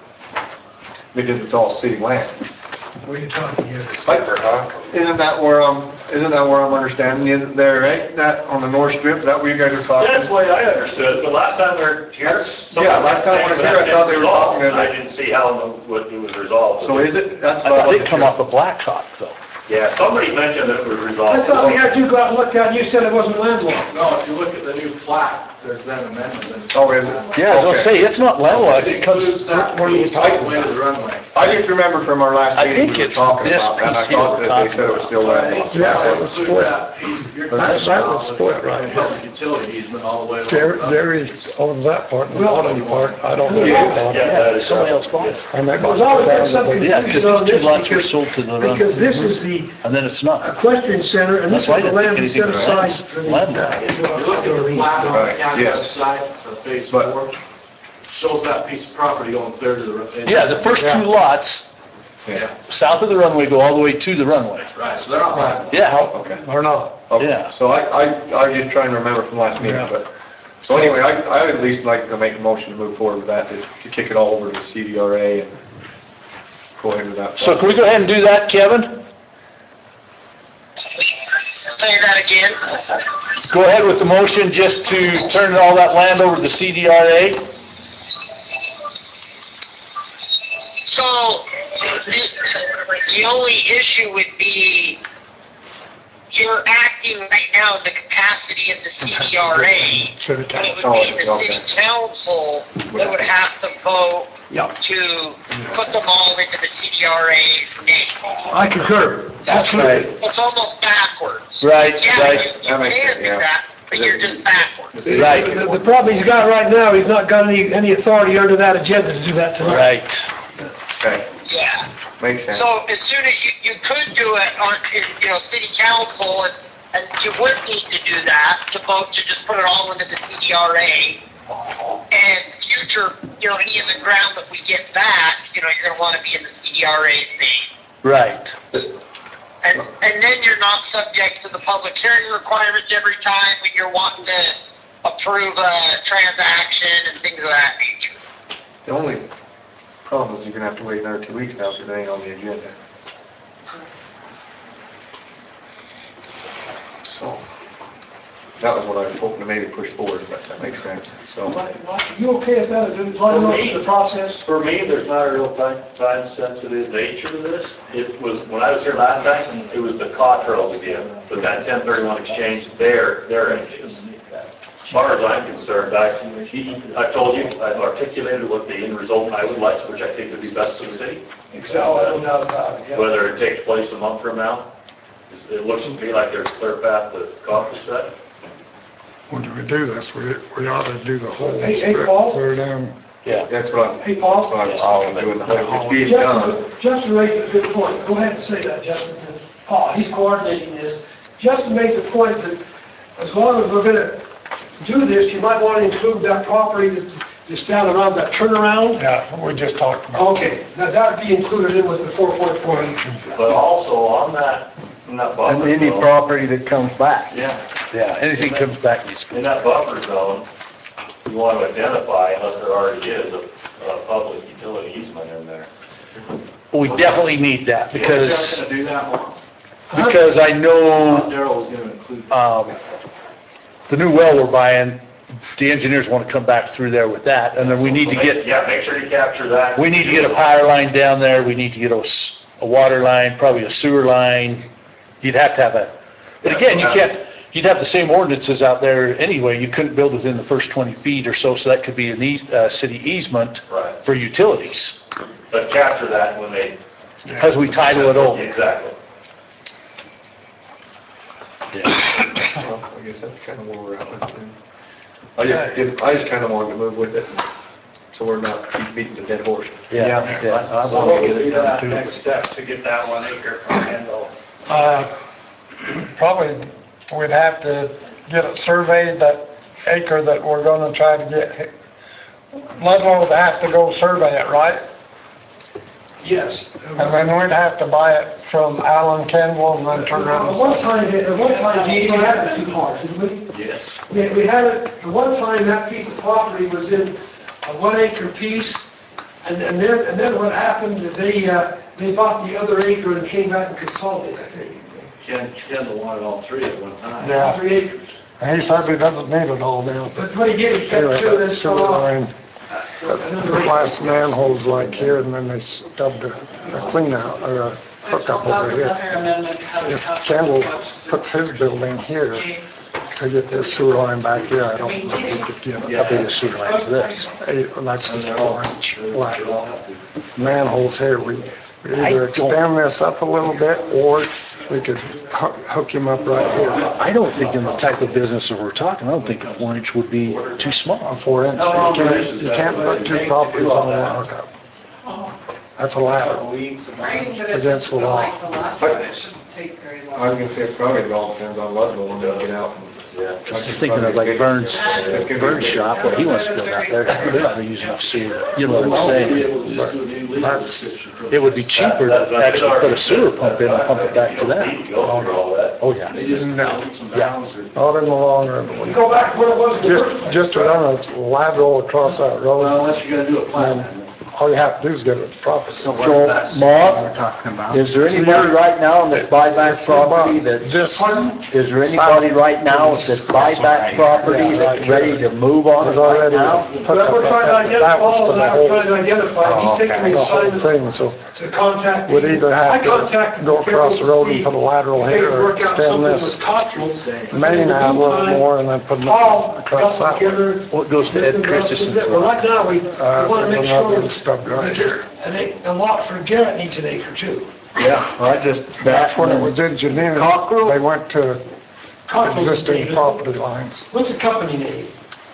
Because it's all city land. What are you talking here? Isn't that where I'm, isn't that where I'm understanding, isn't there, right? That, on the north strip, is that what you guys are talking? That's the way I understood it, but last time we were here. That's- yeah, last time I was here, I thought they were talking And I about- didn't see how it wa- it was resolved. So is it, that's I what I thought they'd wasn't come sure. off of Blackhawk though. Yeah, somebody mentioned that it was resolved. I thought we had you go out and look at it, and you said it wasn't landlocked. No, if you look at the new plat, there's been amendments. Oh, is it? Yeah, I was gonna Okay. say, it's not landlocked, It it comes, includes that where are you piece all the talking way to about? the runway. I just remember from our last I meeting, think we were it's talking this about that, and I piece here thought we're that they said it was still landlocked. Yeah, it was Include split. that piece, you're That talking was about split, right. Public utility easement all the way. along Gary, the- Gary owns that part, and the bottom part, I don't know Yeah. about Yeah, it. that is. somebody else bought it. And they There's bought always it been out some of the, Yeah, because confusion on these two this lots were because- sold to the runway. Because this is the And then it's not. equestrian center, and this That's why I is the didn't land think we set anything aside was for the. landlocked. If you look at the plat on the Right, county yes. website, the phase But- four, shows that piece of property going clear to the. ru- Yeah, the first two lots, Yeah, south of the runway, go all the way to the runway. right, so they're not landlocked. Yeah, Okay. or not. Okay. Yeah. So I, I, I was just trying to remember from last meeting, Yeah. but, so anyway, I, I would at least like to make a motion to move forward with that, to to kick it all over to C D R A and go ahead with that. so can we go ahead and do that, Kevin? Say that again. Go ahead with the motion just to turn all that land over to the C D R A? So, the, the only issue would be you're acting right now in the capacity of the C D R A. City But it council. would be the Oh, city okay. council that would have to vote Yep. to put them all into the C D R A's name. I concur, absolutely. It's almost backwards. Right, Yeah, right. you, you That makes can sense, do yeah. that, but you're just backwards. Right. The, the problem he's got right now, he's not got any, any authority under that agenda to do that tonight. Right. Okay, Yeah. makes sense. So as soon as you, you could do it on, you know, city council, and, and you would need to do that to vote to just put it all into the C D R A. And future, you know, any of the ground that we get back, you know, you're gonna wanna be in the C D R A's name. Right. And, and then you're not subject to the public hearing requirements every time when you're wanting to approve a transaction and things of that nature. The only problem is you're gonna have to wait another two weeks now because it ain't on the agenda. So, that was what I was hoping to maybe push forward, but that makes sense, so. You okay with that, as in, line up to the process? For me, there's not a real time, time-sensitive nature to this. It was, when I was here last time, it was the Cottrells again, but that ten thirty-one exchange, they're, they're anxious. As far as I'm concerned, I, he, I told you, I've articulated what the end result I would like, which I think would be best for the city. Exactly, no doubt about it, yeah. Whether it takes place a month from now, it looks to me like there's a clear path to accomplish that. When we do this, we, we ought to do the whole Hey, hey, strip Paul? clear down. Yeah. That's what I'm, Hey, that's Paul? what I was thinking, doing the whole, be it done. Justin, Justin raised a good point. Go ahead and say that, Justin. Paul, he's coordinating this. Justin made the point that as long as we're gonna do this, you might want to include that property that- that's down around that turnaround. Yeah, we just talked about. Okay, that, that'd be included in with the four point four acres. But also on that, in that And buffer any zone, property that comes back. yeah, Yeah, anything comes back needs to go. in that buffer zone, you want to identify, unless there already is, a, a public utility easement in there. we definitely need that You're because, gonna do that, Mark? because I know Daryl was gonna include. um, the new well we're buying, the engineers want to come back through there with that, and then we need to get, Yeah, make sure you capture that. we need to get a power line down there, we need to get a, s- a water line, probably a sewer line. You'd have to have a, but again, you can't, you'd have the same ordinances out there anyway, you couldn't build within the first twenty feet or so, so that could be an ea, uh, city easement Right. for utilities, But capture that when they. as we title it over. Exactly. Well, I guess that's kind of where we're at with it. then. I just, didn't- I just kind of wanted to move with it, so we're not keep beating the dead horse. Yeah, yeah, I So want what to get would it be done that too. next step to get that one acre from Kendall? Uh, Probably, we'd have to get it surveyed, that acre that we're gonna try to get. Ludlow would have to go survey it, right? Yes. And then we'd have to buy it from Alan Kendall and then turn around At and one sell it. time, at one time, we had the two cars, didn't we? Yes. We, we had it, at one time, that piece of property was in a one acre piece, and, and then, and then what happened, they, uh, they bought the other acre and came back and consolidated, I think. Ken, Kendall wanted all three at one time. Yeah. Three acres. And he said he doesn't need it all now. But what he did, he kept Anyway, two and that then sewer sold off. line, that's the last manhole's like here, and then they stubbed a, a clean out, or a hookup over here. If Kendall puts his building here to get this sewer line back here, I don't think he could get it. How big a sewer line is this? Eight, well, that's just four inch lateral. Manholes here, we we I either don't- extend this up a little bit, or we could hook, hook him up right here. I don't think in the type of business that we're talking, I don't think a four inch would be too A small. four inch, you can't, you can't put two properties on one hookup. That's a lateral. It's against the law. I was gonna say, it probably all depends on Ludlow when they get out. Yeah. I was just thinking of like Vern's, Vern's shop, what he wants to build out there, they're not gonna use enough sewer, you know what I'm Be saying? able to just do a new legal That's- description for It would be cheaper to actually put a sewer pump in and pump it back to that. Need to go through all that. Oh, yeah. They just added some bounds or. Not in the long run. You go back to what it was in the first Just, place. just to run a lateral across that Well, road, unless you're gonna do a plan. and all you have to do is get it proper. So, Mark, is there anybody right now that's buyback property that's, This, is there anybody right now that's buyback property that's ready to move on there's it right already a now? hookup But we're up trying to there, identify, that was Paul for and the I are whole, trying to identify, he's taking the the whole assignment thing, so to contact. we'd either have I contacted to go across the road and put a lateral If they here could or work out extend something this with Cottrell. main out a little more and then put Paul it across got that way. together. Well, it goes to Ed Christensen's Well, lot. right now, we, we Uh, wanna there's make another sure. one stubbed right we get here. an ac- A lot for Garrett needs an acre too. Yeah, I just, That's when it was engineered, Cockrell? they went to Cottrell's existing name. property lines. What's the company name?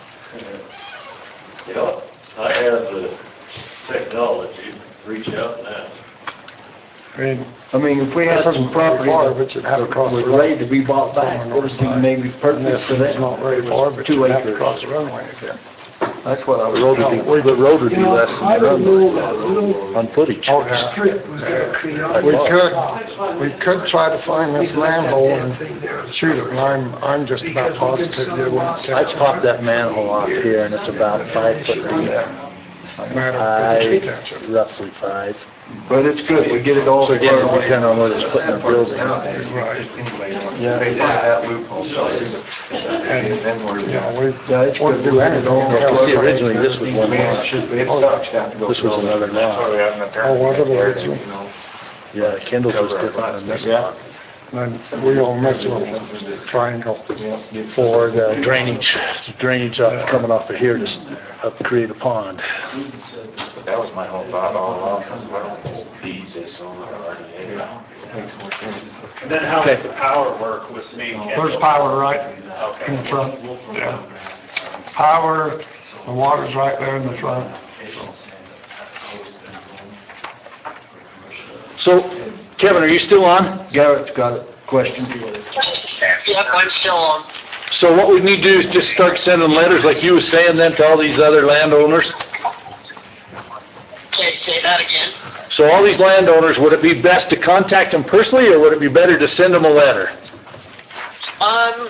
Yeah, I have the technology, reach out and ask. I mean, I mean, if we had This some isn't very property far, that but you'd have to cross was the road. ready to be bought It's on back, the it north would be side. maybe and perfect this for is them. not very far, but Two you'd have to acres. cross the runway again. That's what I was. The road would be, the road would be You know, less I than don't know that little the on footage. Oh, yeah. strip was gonna create. We could, we could try to find this manhole and shoot it, and I'm, I'm just about positive you won't I'd catch it. pop that manhole off here and it's about five foot deep. Matter of Five, catch it. roughly five. But it's good, we get it all. So again, it'll depend on where it's putting the building. Right. Yeah. They find that loophole, so And, then we're, you know, we Yeah, it's wouldn't good. do anything. Yeah, see, originally this was one lot. it sucks to have to go. This was through all another that. lot. Oh, was it originally? You know, Yeah, Kendall's was different than this lot. Then we own this little triangle. yeah, get- For the drainage, drainage off, coming off of here to s- up create a pond. That was my whole thought all along, was why don't we just deed this over to R D A? And then how would the power work with me and Kendall? There's power right in the front, yeah. Power, the water's right there in the front. So, Kevin, are you still on? Garrett's got a question. Yep, I'm still on. So what we need to do is just start sending letters like you were saying then to all these other landowners. Okay, say that again. So all these landowners, would it be best to contact them personally or would it be better to send them a letter? Um,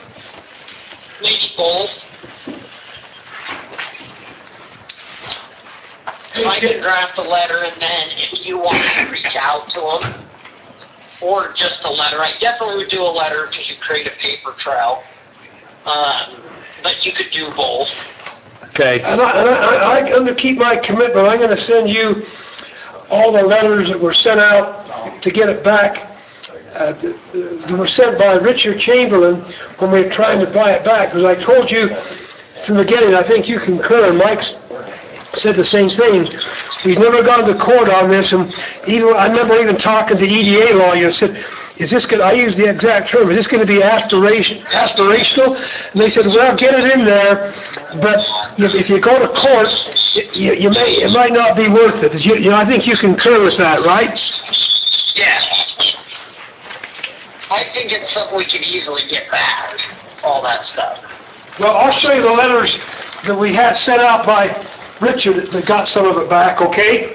maybe both. I can draft a letter, and then if you want to reach out to them, or just a letter, I definitely would do a letter because you create a paper trail. Um, but you could do both. Okay. And I, and I, I, I'm gonna keep my commitment, I'm gonna send you all the letters that were sent out to get it back. Uh, that were sent by Richard Chamberlain when we were trying to buy it back, because I told you from the beginning, I think you concur, and Mike's said the same thing. We've never gone to court on this, and even, I remember even talking to E D A lawyer, said, is this gonna, I use the exact term, is this gonna be aspiration, aspirational? And they said, well, get it in there, but if if you go to court, you, you may, it might not be worth it. You, you know, I think you concur with that, right? Yeah. I think it's something we can easily get back, all that stuff. Well, I'll show you the letters that we had sent out by Richard that got some of it back, okay?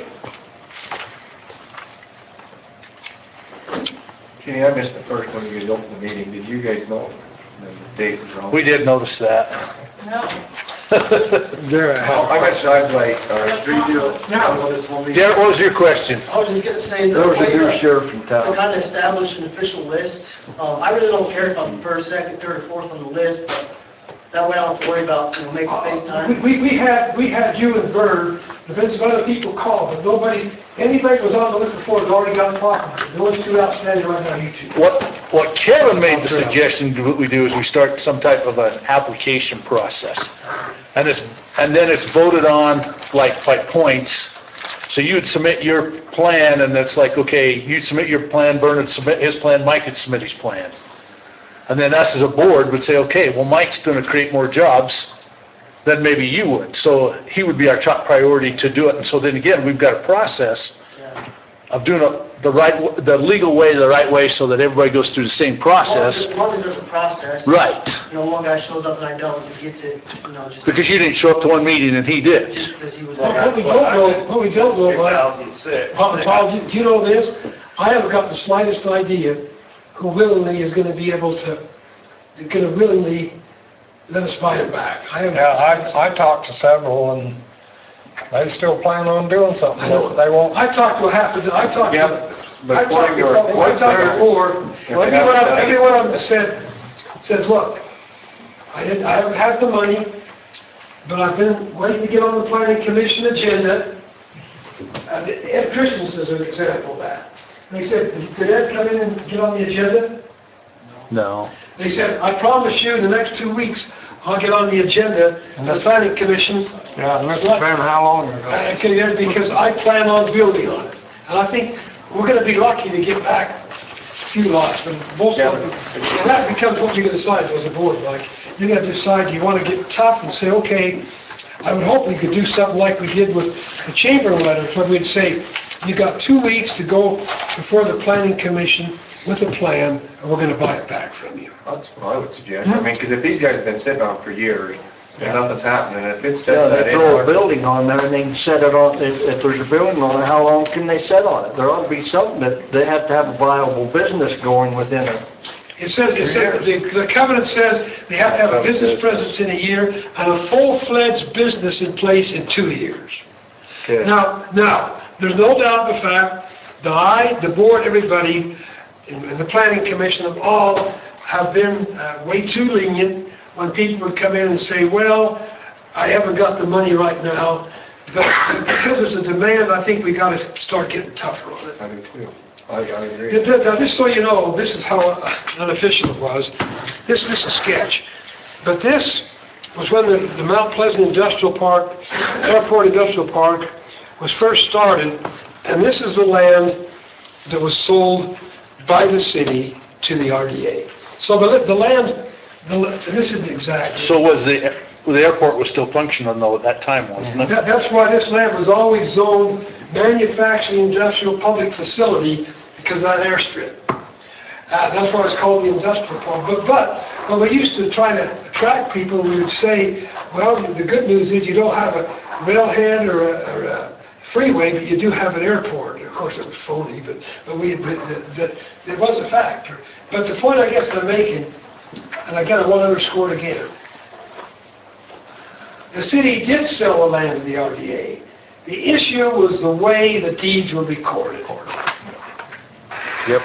Jenny, I missed the first one you guys opened the meeting. Did you guys know the date was wrong? We did notice that. There. Oh, I got I was like, uh, three zero. Derek, what was your question? I was just gonna say, is there There a was a way new to sheriff in to town. kind of establish an official list? Um, I really don't care if I'm first, second, third, or fourth on the list, but that way I don't have to worry about, you know, making FaceTime. We, we had, we had you and Vern, there's been some other people called, but nobody, anybody was on the list before has already got property. The only two outstanding right now, you two. What, what Kevin made the suggestion, what we do is we start some type of an application process. And it's, and then it's voted on like, by points. So you'd submit your plan, and it's like, okay, you submit your plan, Vern would submit his plan, Mike would submit his plan. And then us as a board would say, okay, well, Mike's gonna create more jobs than maybe you would. So he would be our top priority to do it. And so then again, we've got a process of doing it the right, the legal way, the right way, so that everybody goes through the same process. As long as there's a process. Right. You know, one guy shows up and I don't, he gets it, you know, just Because you didn't show up to one meeting and he did. because he was. What we don't know, what we don't know, two Mike, thousand six. Paul, Paul, do do you know this? I haven't got the slightest idea who willingly is gonna be able to, gonna willingly let us buy it back. I haven't. Yeah, I, I talked to several and they still plan on doing something, I know. but they won't. I talked to a half a, do- I talked Yeah, to, but I talked to, according to four- our- I talked to four. Every one of, every one of them said, said, look, I didn't, I haven't had the money, but I've been waiting to get on the planning commission agenda. Uh, Ed Christensen's an example of that. They said, did Ed come in and get on the agenda? No. They said, I promise you, the next two weeks, I'll get on the agenda for the planning commission. Yeah, and this has been how long ago? Uh, Because I plan on building on it. And I think we're gonna be lucky to get back a few lots, but most of them, and that becomes what you're gonna decide as a board, like, you're gonna decide you wanna get tough and say, okay, I would hope we could do something like we did with the chamber letters, where we'd say, you got two weeks to go before the planning commission with a plan, and we're gonna buy it back from you. That's what I would suggest. I mean, because if these guys have been sitting on it for years and nothing's happening, if it Yeah, sets that they in. throw a building on there and they can set it on, if, if there's a building on it, how long can they set on it? There ought to be something that they have to have a viable business going within it. It says, it says, the the covenant says they have to have a business presence in a year and a full-fledged business in place in two years. Okay. Now, now, there's no doubt in the fact that I, the board, everybody, and the planning commission of all have been uh, way too lenient when people would come in and say, well, I haven't got the money right now. But because there's a demand, I think we gotta start getting tougher on it. I do too. I, I agree. Now, just so you know, this is how unofficial it was. This, this is a sketch. But this was when the, the Mount Pleasant Industrial Park, Airport Industrial Park was first started. And this is the land that was sold by the city to the R D A. So the, the land, the, this is the exact. So was the, the airport was still functioning though at that time, wasn't it? That, that's why this land was always zoned manufacturing industrial public facility because of that airstrip. Uh, that's why it's called the industrial park. But, but when we used to try to attract people, we would say, well, the good news is you don't have a railhead or a, or a freeway, but you do have an airport. Of course, it was phony, but, but we, but, that, it was a factor. But the point I guess I'm making, and I gotta want to underscore it again, the city did sell the land to the R D A, The issue was the way the deeds were recorded. Yep.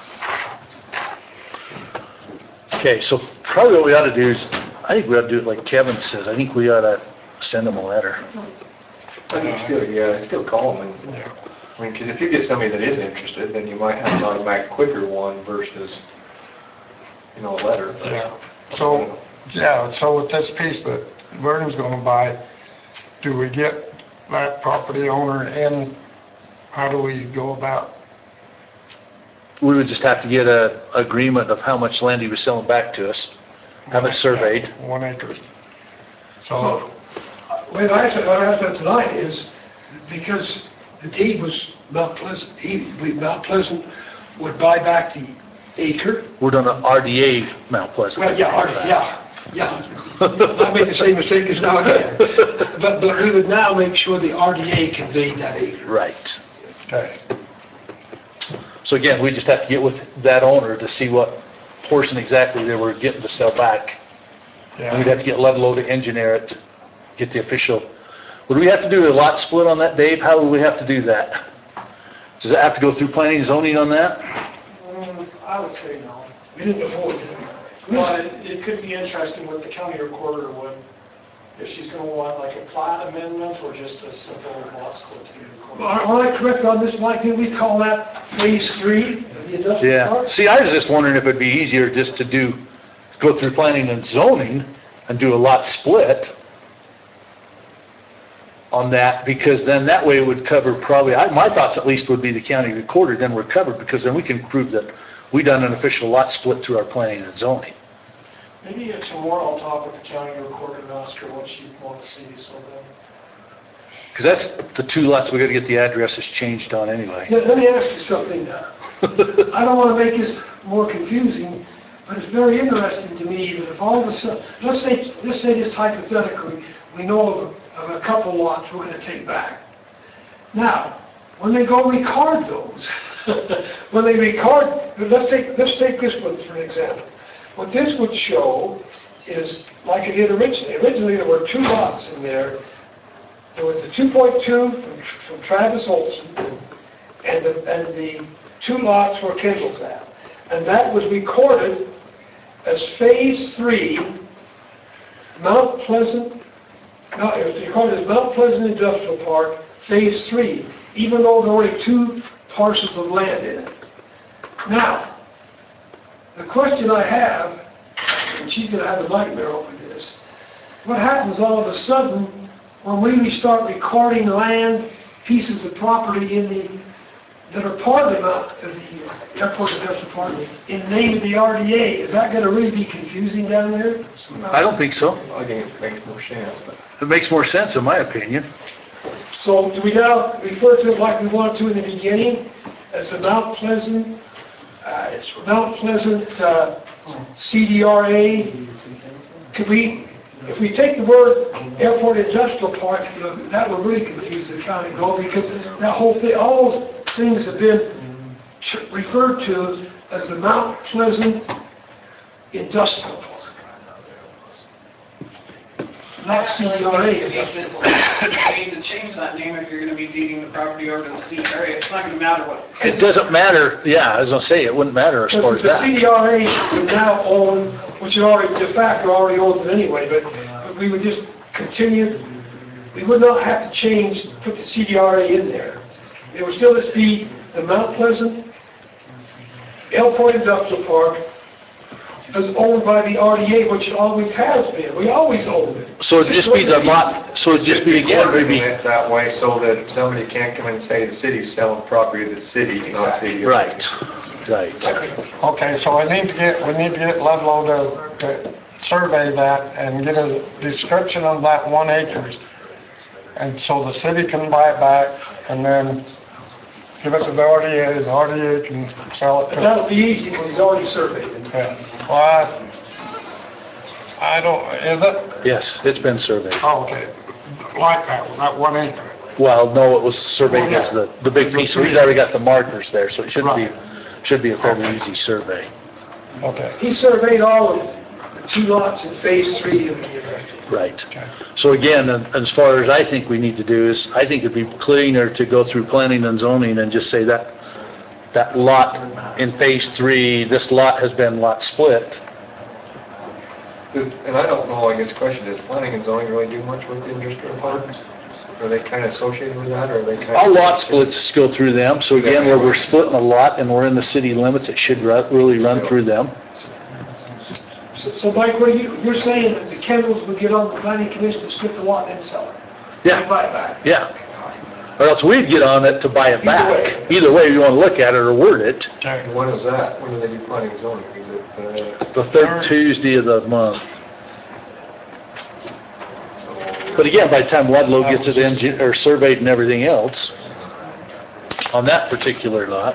Okay, so probably what we ought to do is, I think we ought to do it like Kevin says, I think we ought to send them a letter. I think still, yeah, still call them. And, I mean, because if you get somebody that is interested, then you might have an automatic quicker one versus, you know, a letter. Yeah, so, yeah, so with this piece that Vernon's gonna buy, do we get that property owner in? How do we go about? We would just have to get a agreement of how much land he was selling back to us, have it surveyed. One acre. So, So, what I said, what I said tonight is, because the deed was Mount Pleasant, he, we, Mount Pleasant would buy back the acre. We're doing an R D A Mount Pleasant. Well, yeah, already, yeah, yeah. I made the same mistake as now again. But, but we would now make sure the R D A conveyed that acre. Right. okay, So again, we just have to get with that owner to see what portion exactly they were getting to sell back. And we'd yeah, have to get Ludlow to engineer it, get the official. Would we have to do a lot split on that, Dave? How would we have to do that? Does it have to go through planning and zoning on that? Um, I would say no. We didn't afford it. But it it could be interesting what the county recorder would, if she's gonna want like a plat amendment or just a simple lot split to be recorded. Am I correct on this, Mike? Did we call that phase three of the industrial Yeah. park? See, I was just wondering if it'd be easier just to do, go through planning and zoning and do a lot split on that, because then that way it would cover probably, I, my thoughts at least would be the county recorder, then we're covered, because then we can prove that we done an official lot split through our planning and zoning. Maybe uh, tomorrow I'll talk with the county recorder and ask her what she'd want to see, so then. Because that's the two lots we gotta get the addresses changed on anyway. Yeah, let me ask you something. I don't want to make this more confusing, but it's very interesting to me that if all of a sudden, let's say, let's say this hypothetically, we know of a, of a couple lots we're going to take back. Now, when they go record those, when they record, let's take, let's take this one for an example. What this would show is, like it did originally, originally there were two lots in there. There was the two point two from, from Travis Olson, and the, and the two lots where Kendall's at. And that was recorded as Phase Three, Mount Pleasant, no, it was recorded as Mount Pleasant Industrial Park, Phase Three, even though there were only two parcels of land in it. Now, the question I have, and she's gonna have a nightmare over this, what happens all of a sudden when we start recording land, pieces of property in the, that are part of the, Mount- of the Airport Industrial Park, in the name of the R D A? Is that gonna really be confusing down there? I don't think so. I think it makes more sense, but. It makes more sense in my opinion. So do we now refer to it like we wanted to in the beginning, as the Mount Pleasant, uh, Mount Pleasant uh, C D R A? Could we, if we take the word Airport Industrial Park, you know, that would really confuse the county, though, because that whole thing, all those things have been ch- referred to as the Mount Pleasant Industrial Park. Not C D R A. You need to change that name if you're gonna be deeding the property over to the C D R A. It's not gonna matter what. It doesn't matter, yeah, I was gonna say, it wouldn't matter as far as The C that. D R A would now own, which it already, de facto already owns it anyway, but but we would just continue, we would not have to change, put the C D R A in there. It would still just be the Mount Pleasant Airport Industrial Park is owned by the R D A, which it always has been. We always owned it. So it'd just be the lot, so it'd just be again, Wording maybe, it that way so that somebody can't come in and say the city's selling property to the city, not city. right, right. okay, so I need to get, we need to get Ludlow to, to survey that and get a description of that one acres. And so the city can buy it back and then give it to the R D A, the R D A can sell it But to. that'll be easy because he's already surveyed it. Yeah. Well, I, I don't, is it? Yes, it's been surveyed. Oh, okay, like that, that one acre. Well, no, it was surveyed as the, the big piece, so he's already got the markers there, so it should be, should be a fairly easy survey. Okay, He surveyed all of two lots in phase three of the industrial. Right. So again, as far as I think we need to do is, I think it'd be cleaner to go through planning and zoning and just say that, that lot in phase three, this lot has been lot split. Does- And I don't know, I guess the question, does planning and zoning really do much with the industrial parks? Are they kind of associated with that, or are they kind of? All lot splits go through them, so again, where we're splitting a lot and we're in the city limits, it should ru- really run through them. So, so Mike, what are you, you're saying that the Kendalls would get on the planning commission to split the lot and sell it? Yeah. And buy it back? Yeah. Or else we'd get on it to buy it Either back. way. Either way you want to look at it or word it. And when is that? When do they do planning and zoning? Is it, uh, The third Tuesday of the month. But again, by the time Wadlow gets it engi- or surveyed and everything else, on that particular lot.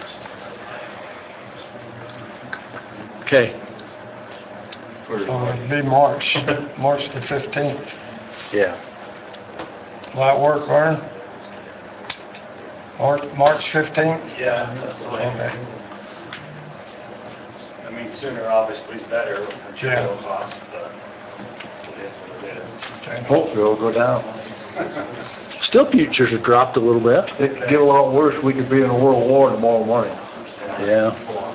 Okay, So it'd be March, March the fifteenth. yeah. Will that work, Vern? March, March fifteenth? Yeah, that's the way. Okay. I mean, sooner obviously is better, Yeah. material costs, but it is what it is. Okay. Hopefully it'll go down. Still futures have dropped a little bit. It could get a lot worse, we could be in a world war tomorrow morning. Yeah.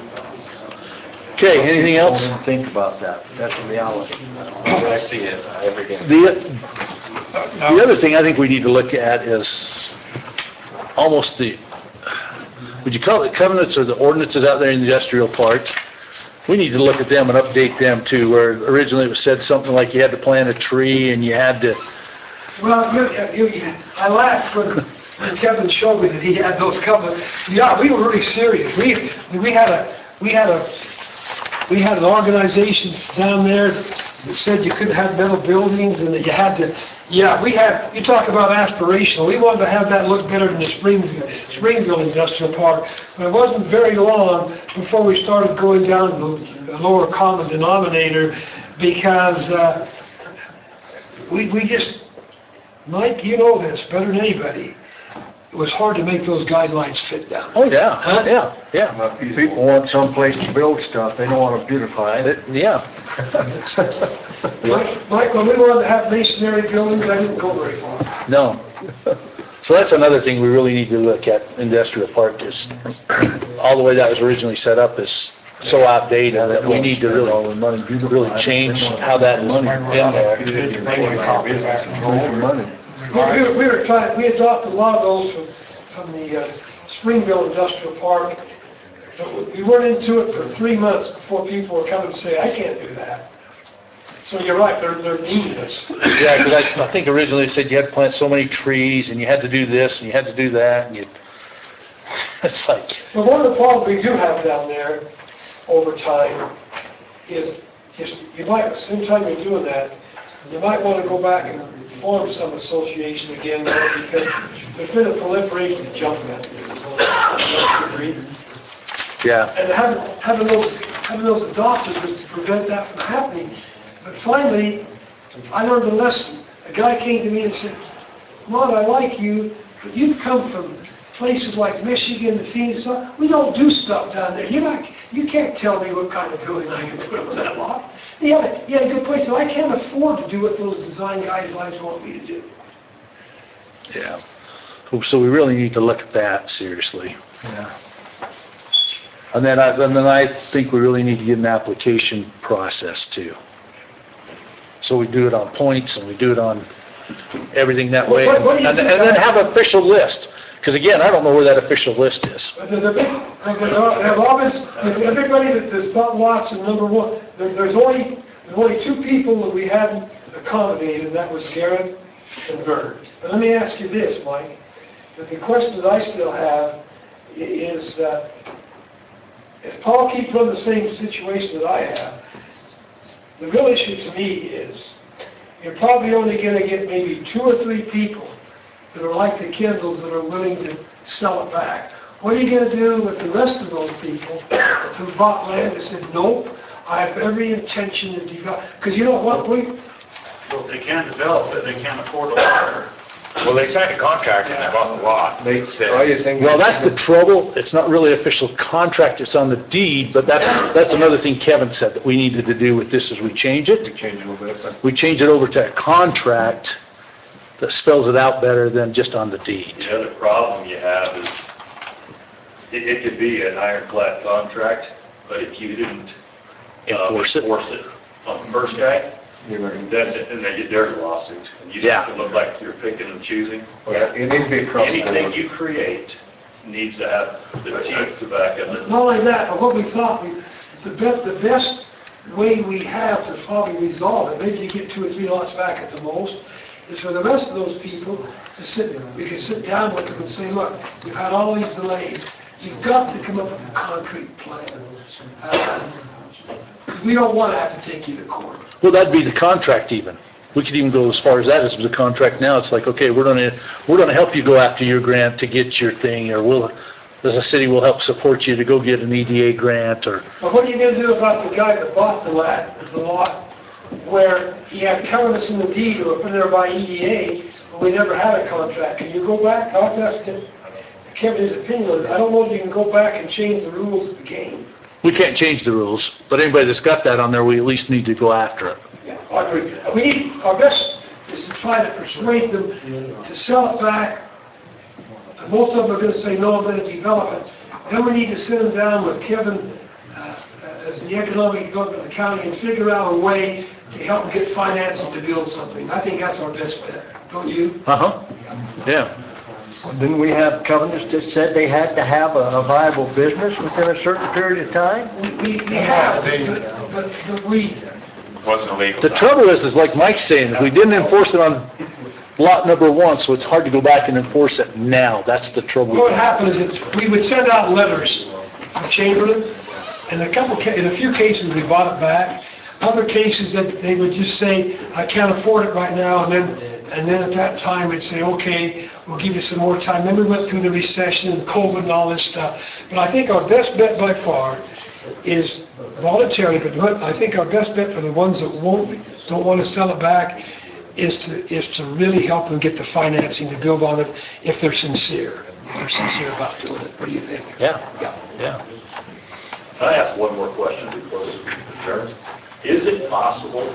Okay, anything Don't else? even think about that, that's a reality. I see it every day. The, the other thing I think we need to look at is almost the, would you call it covenants or the ordinances out there in the industrial park? We need to look at them and update them too, where originally it was said something like you had to plant a tree and you had to, Well, you, you, you- I laughed when when Kevin showed me that he had those covenants. Yeah, we were really serious. We, we had a, we had a, we had an organization down there that said you couldn't have metal buildings and that you had to, yeah, we had, you talk about aspirational. We wanted to have that look better than the Springfield, Springfield Industrial Park. But it wasn't very long before we started going down the lower common denominator because, uh, we, we just, Mike, you know this better than anybody. It was hard to make those guidelines fit down. oh yeah, Huh? yeah, yeah. People want someplace to build stuff, they don't want to beautify it. It- Yeah, Mike, Mike, when we wanted to have masonry buildings, I didn't go very far. no. So that's another thing we really need to look at, industrial park is, all the way that was originally set up is so outdated that we need to Spend all really, the money beautifying really it. change They don't how that is in Money. there. Making money. We we were, we were trying, we adopted a lot of those from, from the uh, Springville Industrial Park. But we weren't into it for three months before people were coming to say, I can't do that. So you're right, they're, they're needing us. Yeah, because I, I think originally it said you had to plant so many trees and you had to do this and you had to do that and you, it's like, But one of the problems we do have down there over time is just, you might, same time you're doing that, you might want to go back and form some association again there because there's been a proliferation of junk down there. yeah, And having, having those, having those adopted was to prevent that from happening. But finally, I learned a lesson. A guy came to me and said, Ron, I like you, but you've come from places like Michigan and Phoenix. We don't do stuff down there. You're not, you can't tell me what kind of building I can put on that lot. He had a, he had a good point. So I can't afford to do what those design guidelines want me to do. yeah. So we really need to look at that seriously. Yeah. And then I, and then I think we really need to get an application process too. So we do it on points and we do it on everything that way. What- what do you And do and then about- have an official list. Because again, I don't know where that official list is. But there- there- there have always, if everybody that has bought lots in number one, there, there's only, there's only two people that we hadn't accommodated, and that was Garrett and Vern. But let me ask you this, Mike, that the question that I still have i- is, uh, if Paul keeps running the same situation that I have, the real issue to me is, you're probably only gonna get maybe two or three people that are like the Kindles that are willing to sell it back. What are you gonna do with the rest of those people who bought land and said, nope, I have every intention to develop, because you know what, we, So if they can't develop it, they can't afford a water. Well, they signed a contract and they bought the lot. They, It says- all you think. Well, that's the trouble. It's not really official contract, it's on the deed, but that's, that's another thing Kevin said that we needed to do with this is we change it. Change a little bit, but We change it over to a contract that spells it out better than just on the deed. The other problem you have is, it, it could be an ironclad contract, but if you didn't uh, Enforce it. enforce it on the first guy, you're gonna, then, then they get their lawsuit, and you Yeah. just look like you're picking and choosing. yeah, it needs to be across the Anything board. you create needs to have the teeth to back up it. Not only that, but what we thought, we, the be, the best way we have to probably resolve it, maybe you get two or three lots back at the most, is for the rest of those people to sit, we can sit down with them and say, look, we've had all these delays, you've got to come up with a concrete plan. Uh, We don't want to have to take you to court. Well, that'd be the contract even. We could even go as far as that as the contract now. It's like, okay, we're gonna, we're gonna help you go after your grant to get your thing, or we'll, as a city, we'll help support you to go get an E D A grant, or, But what are you gonna do about the guy that bought the lot, the lot, where he had covenants in the deed or put there by E D A, but we never had a contract? Can you go back? I'll have to ask Kevin his opinion on it. I don't know if you can go back and change the rules of the game. we can't change the rules, but anybody that's got that on there, we at least need to go after it. Yeah, I agree. We need, our best is to try to persuade them to sell it back. And most of them are gonna say, no, I'm gonna develop it. Then we need to sit them down with Kevin, uh, as the economic development of the county, and figure out a way to help them get financing to build something. I think that's our best bet, don't you? Uh-huh, yeah. Didn't we have covenants that said they had to have a a viable business within a certain period of time? We, we we have, but, but but we, Wasn't illegal. The trouble is, is like Mike's saying, if we didn't enforce it on lot number one, so it's hard to go back and enforce it now. That's the trouble. what would happen is that we would send out letters from Chamberlain, and a couple, ca- in a few cases, we bought it back. Other cases that they would just say, I can't afford it right now, and then, and then at that time, we'd say, okay, we'll give you some more time. Then we went through the recession and COVID and all this stuff. But I think our best bet by far is voluntary, but what- I think our best bet for the ones that won't, don't want to sell it back is to, is to really help them get the financing to build on it if they're sincere, if they're sincere about doing it. What do you think? Yeah, Yeah. yeah. Can I ask one more question before this adjourns? Is it possible,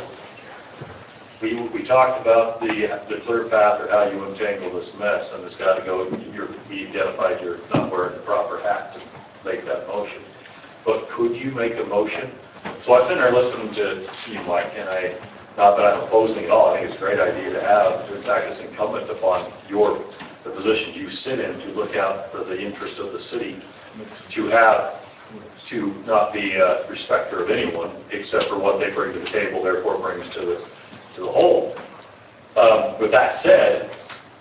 we, we talked about the, the clear path or how you untangle this mess, and it's got to go, you're, we identified you're not wearing the proper hat to make that motion. But could you make a motion? So I'm sitting there listening to you, Mike, and I, not that I'm opposing it all, I think it's a great idea to have. In fact, it's incumbent upon your, the positions you sit in to look out for the interest of the city, to have, to not be a respecter of anyone except for what they bring to the table, therefore brings to the, to the whole. Um, with that said,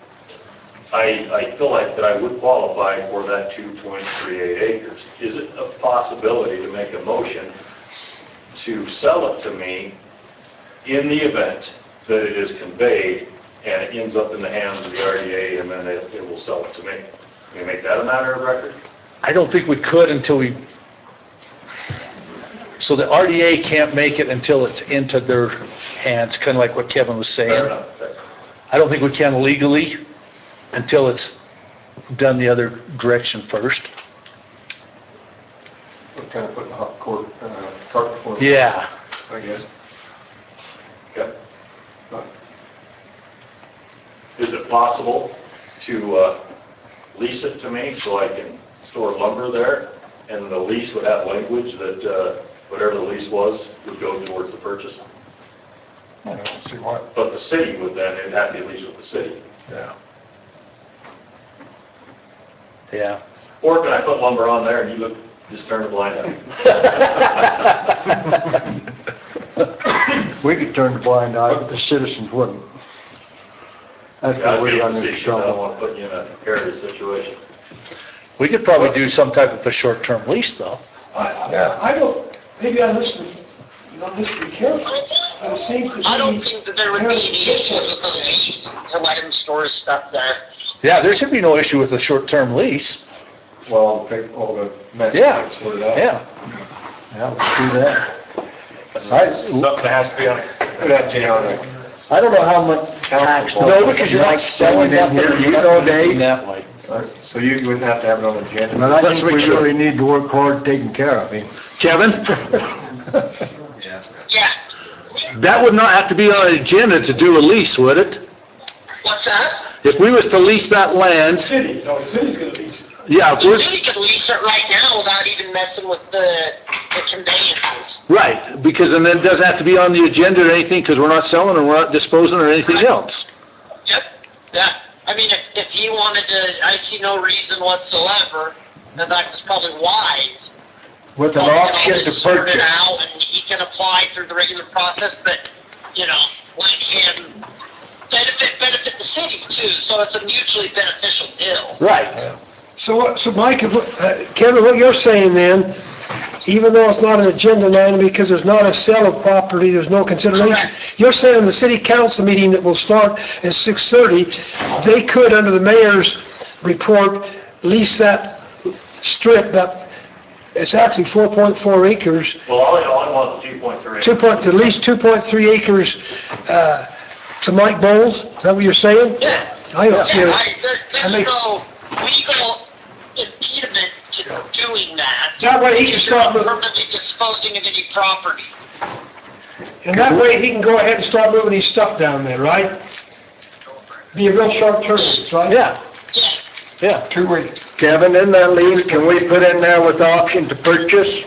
I, I feel like that I would qualify for that two point three eight acres. Is it a possibility to make a motion to sell it to me in the event that it is conveyed and it ends up in the hands of the R D A and then it, it will sell it to me? Can we make that a matter of record? I don't think we could until we, so the R D A can't make it until it's into their hands, kind of like what Kevin was Fair saying. enough. Okay. I don't think we can legally until it's done the other direction first. We're kind of putting hot court, uh, cart before. the- Yeah. I guess. Okay. Is it possible to uh, lease it to me so I can store lumber there? And the lease would have language that uh, whatever the lease was would go towards the purchase? I don't see what, But the city would then, it'd have to be leased with the city. yeah. Yeah. Or can I put lumber on there and you look, just turn a blind eye? We could turn the blind eye, but the citizens wouldn't. That's Yeah, I'd where be we able run to see, into 'cause I don't trouble. want to put you in a precarious situation. We could probably do some type of a short-term lease though. Yeah. I, I don't, maybe I listen, not listen carefully, but it seems to me. I don't think that there would be any issues with the lease to let him store his stuff there. Yeah, there should be no issue with a short-term lease. Well, take all the mess. Yeah, Sort it out. yeah. Yeah, let's do that. Something that has to be on, Put that to you on there. I don't know how much, tax council. No, because you're not selling Mike's nothing. in here, you know, Dave. That way. So you wouldn't have to have it on the agenda. But I Let's think we make sure. really need to work hard taking care of him. Kevin? Yeah, That would not have to be on an agenda to do a lease, would it? what's that? If we was to lease that land, City, no, the city's gonna lease it. yeah, if The we're, city could lease it right now without even messing with the, the conveyances. right, because then it doesn't have to be on the agenda or anything, because we're not selling or we're not disposing or anything else. Yep, yeah. I mean, if, if he wanted to, I see no reason whatsoever, and that was probably wise. With an Well, you know, option to just sort it purchase. out, and he can apply through the regular process, but, you know, let him benefit, benefit the city too, so it's a mutually beneficial deal. Right. So, so Mike, if, uh, Kevin, what you're saying then, even though it's not an agenda item because there's not a sale of property, there's no consideration, Correct. you're saying the city council meeting that will start at six thirty, they could, under the mayor's report, lease that strip, that, it's actually four point four acres, Well, all I, all I want is two point three. two point, at least two point three acres, uh, to Mike Bowles, is that what you're saying? Yeah. I don't see Yeah, it. I, there, That there's makes- no legal impediment to doing that. That way he can Because you're start not moving. permanently disposing of any property. And that way he can go ahead and start moving his stuff down there, right? Be a real sharp turn, right? Yeah, Yeah, yeah. Two weeks. Kevin, in that lease, can we put in there with the option to purchase?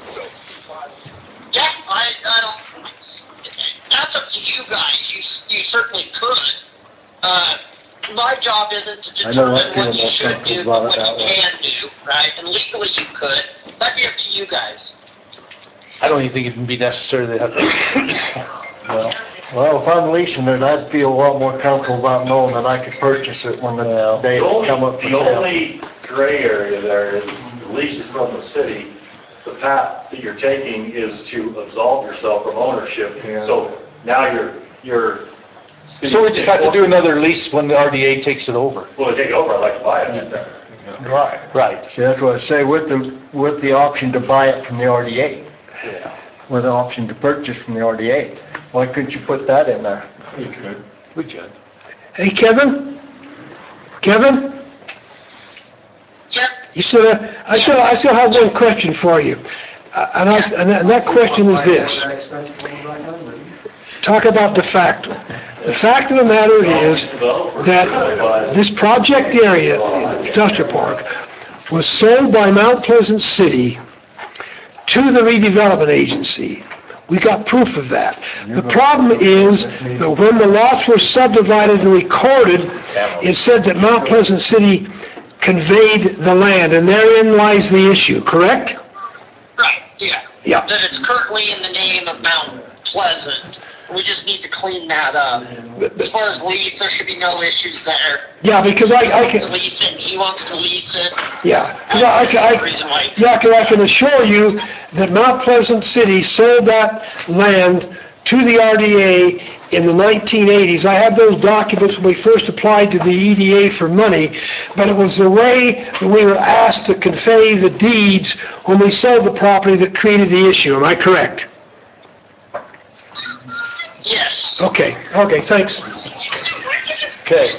yeah, I, I don't, that's up to you guys, you, you certainly could. Uh, my job isn't to I know, I determine feel what you more should comfortable do, about but it what that you way. can do, right? And legally you could, that'd be up to you guys. I don't even think it'd be necessary to have to, well, Well, if I'm leasing it, I'd feel a lot more comfortable about knowing that I could purchase it when the Well, day The it only, come up for the sale. only gray area there is the lease is from the city. The path that you're taking is to absolve yourself from ownership. So now you're, you're. so we just have to do another lease when the R D A takes it over. Well, to take it over, I'd like to buy it. Right. Right. See, that's what I say, with the, with the option to buy it from the R D A, Yeah. with the option to purchase from the R D A. Why couldn't you put that in there? You could. We could. Hey, Kevin? Kevin? Yep, You still, there? I still, I still have one question for you. Uh, And I, and that- and that question is this. Talk about de facto. The fact of the matter is that this project area, industrial park, was sold by Mount Pleasant City to the redevelopment agency. We got proof of that. The problem is that when the lots were subdivided and recorded, it said that Mount Pleasant City conveyed the land, and therein lies the issue, correct? right, yeah. Yeah. That it's currently in the name of Mount Pleasant. We just need to clean that up. As far as lease, there should be no issues there. Yeah, because I, I He wants to can, lease it, he wants to lease it. yeah, 'cause I, I can- No reason why- I, yeah, 'cause I can assure you that Mount Pleasant City sold that land to the R D A in the nineteen eighties. I have those documents when we first applied to the E D A for money, but it was the way that we were asked to convey the deeds when we sold the property that created the issue. Am I correct? Yes. Okay, okay, thanks. Okay.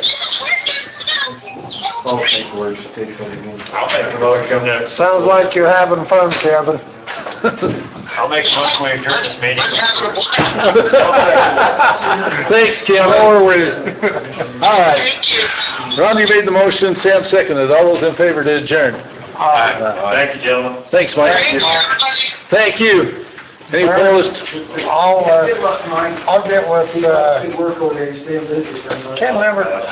I'll take words, take something in. I'll make a motion that. Sounds like you're having fun, Kevin. I'll make a motion to adjourn this meeting. I'm having a blast. Thanks, Kim. All right. Thank you. Ronnie made the motion, Sam seconded. All those in favor to adjourn. Thank you, gentlemen. Thanks, Mike. Thank you, everybody. Thank you. Any opposed? I'll, uh, Good luck, Mike. I'll get with, uh, Good work over there, you stay busy. can't remember,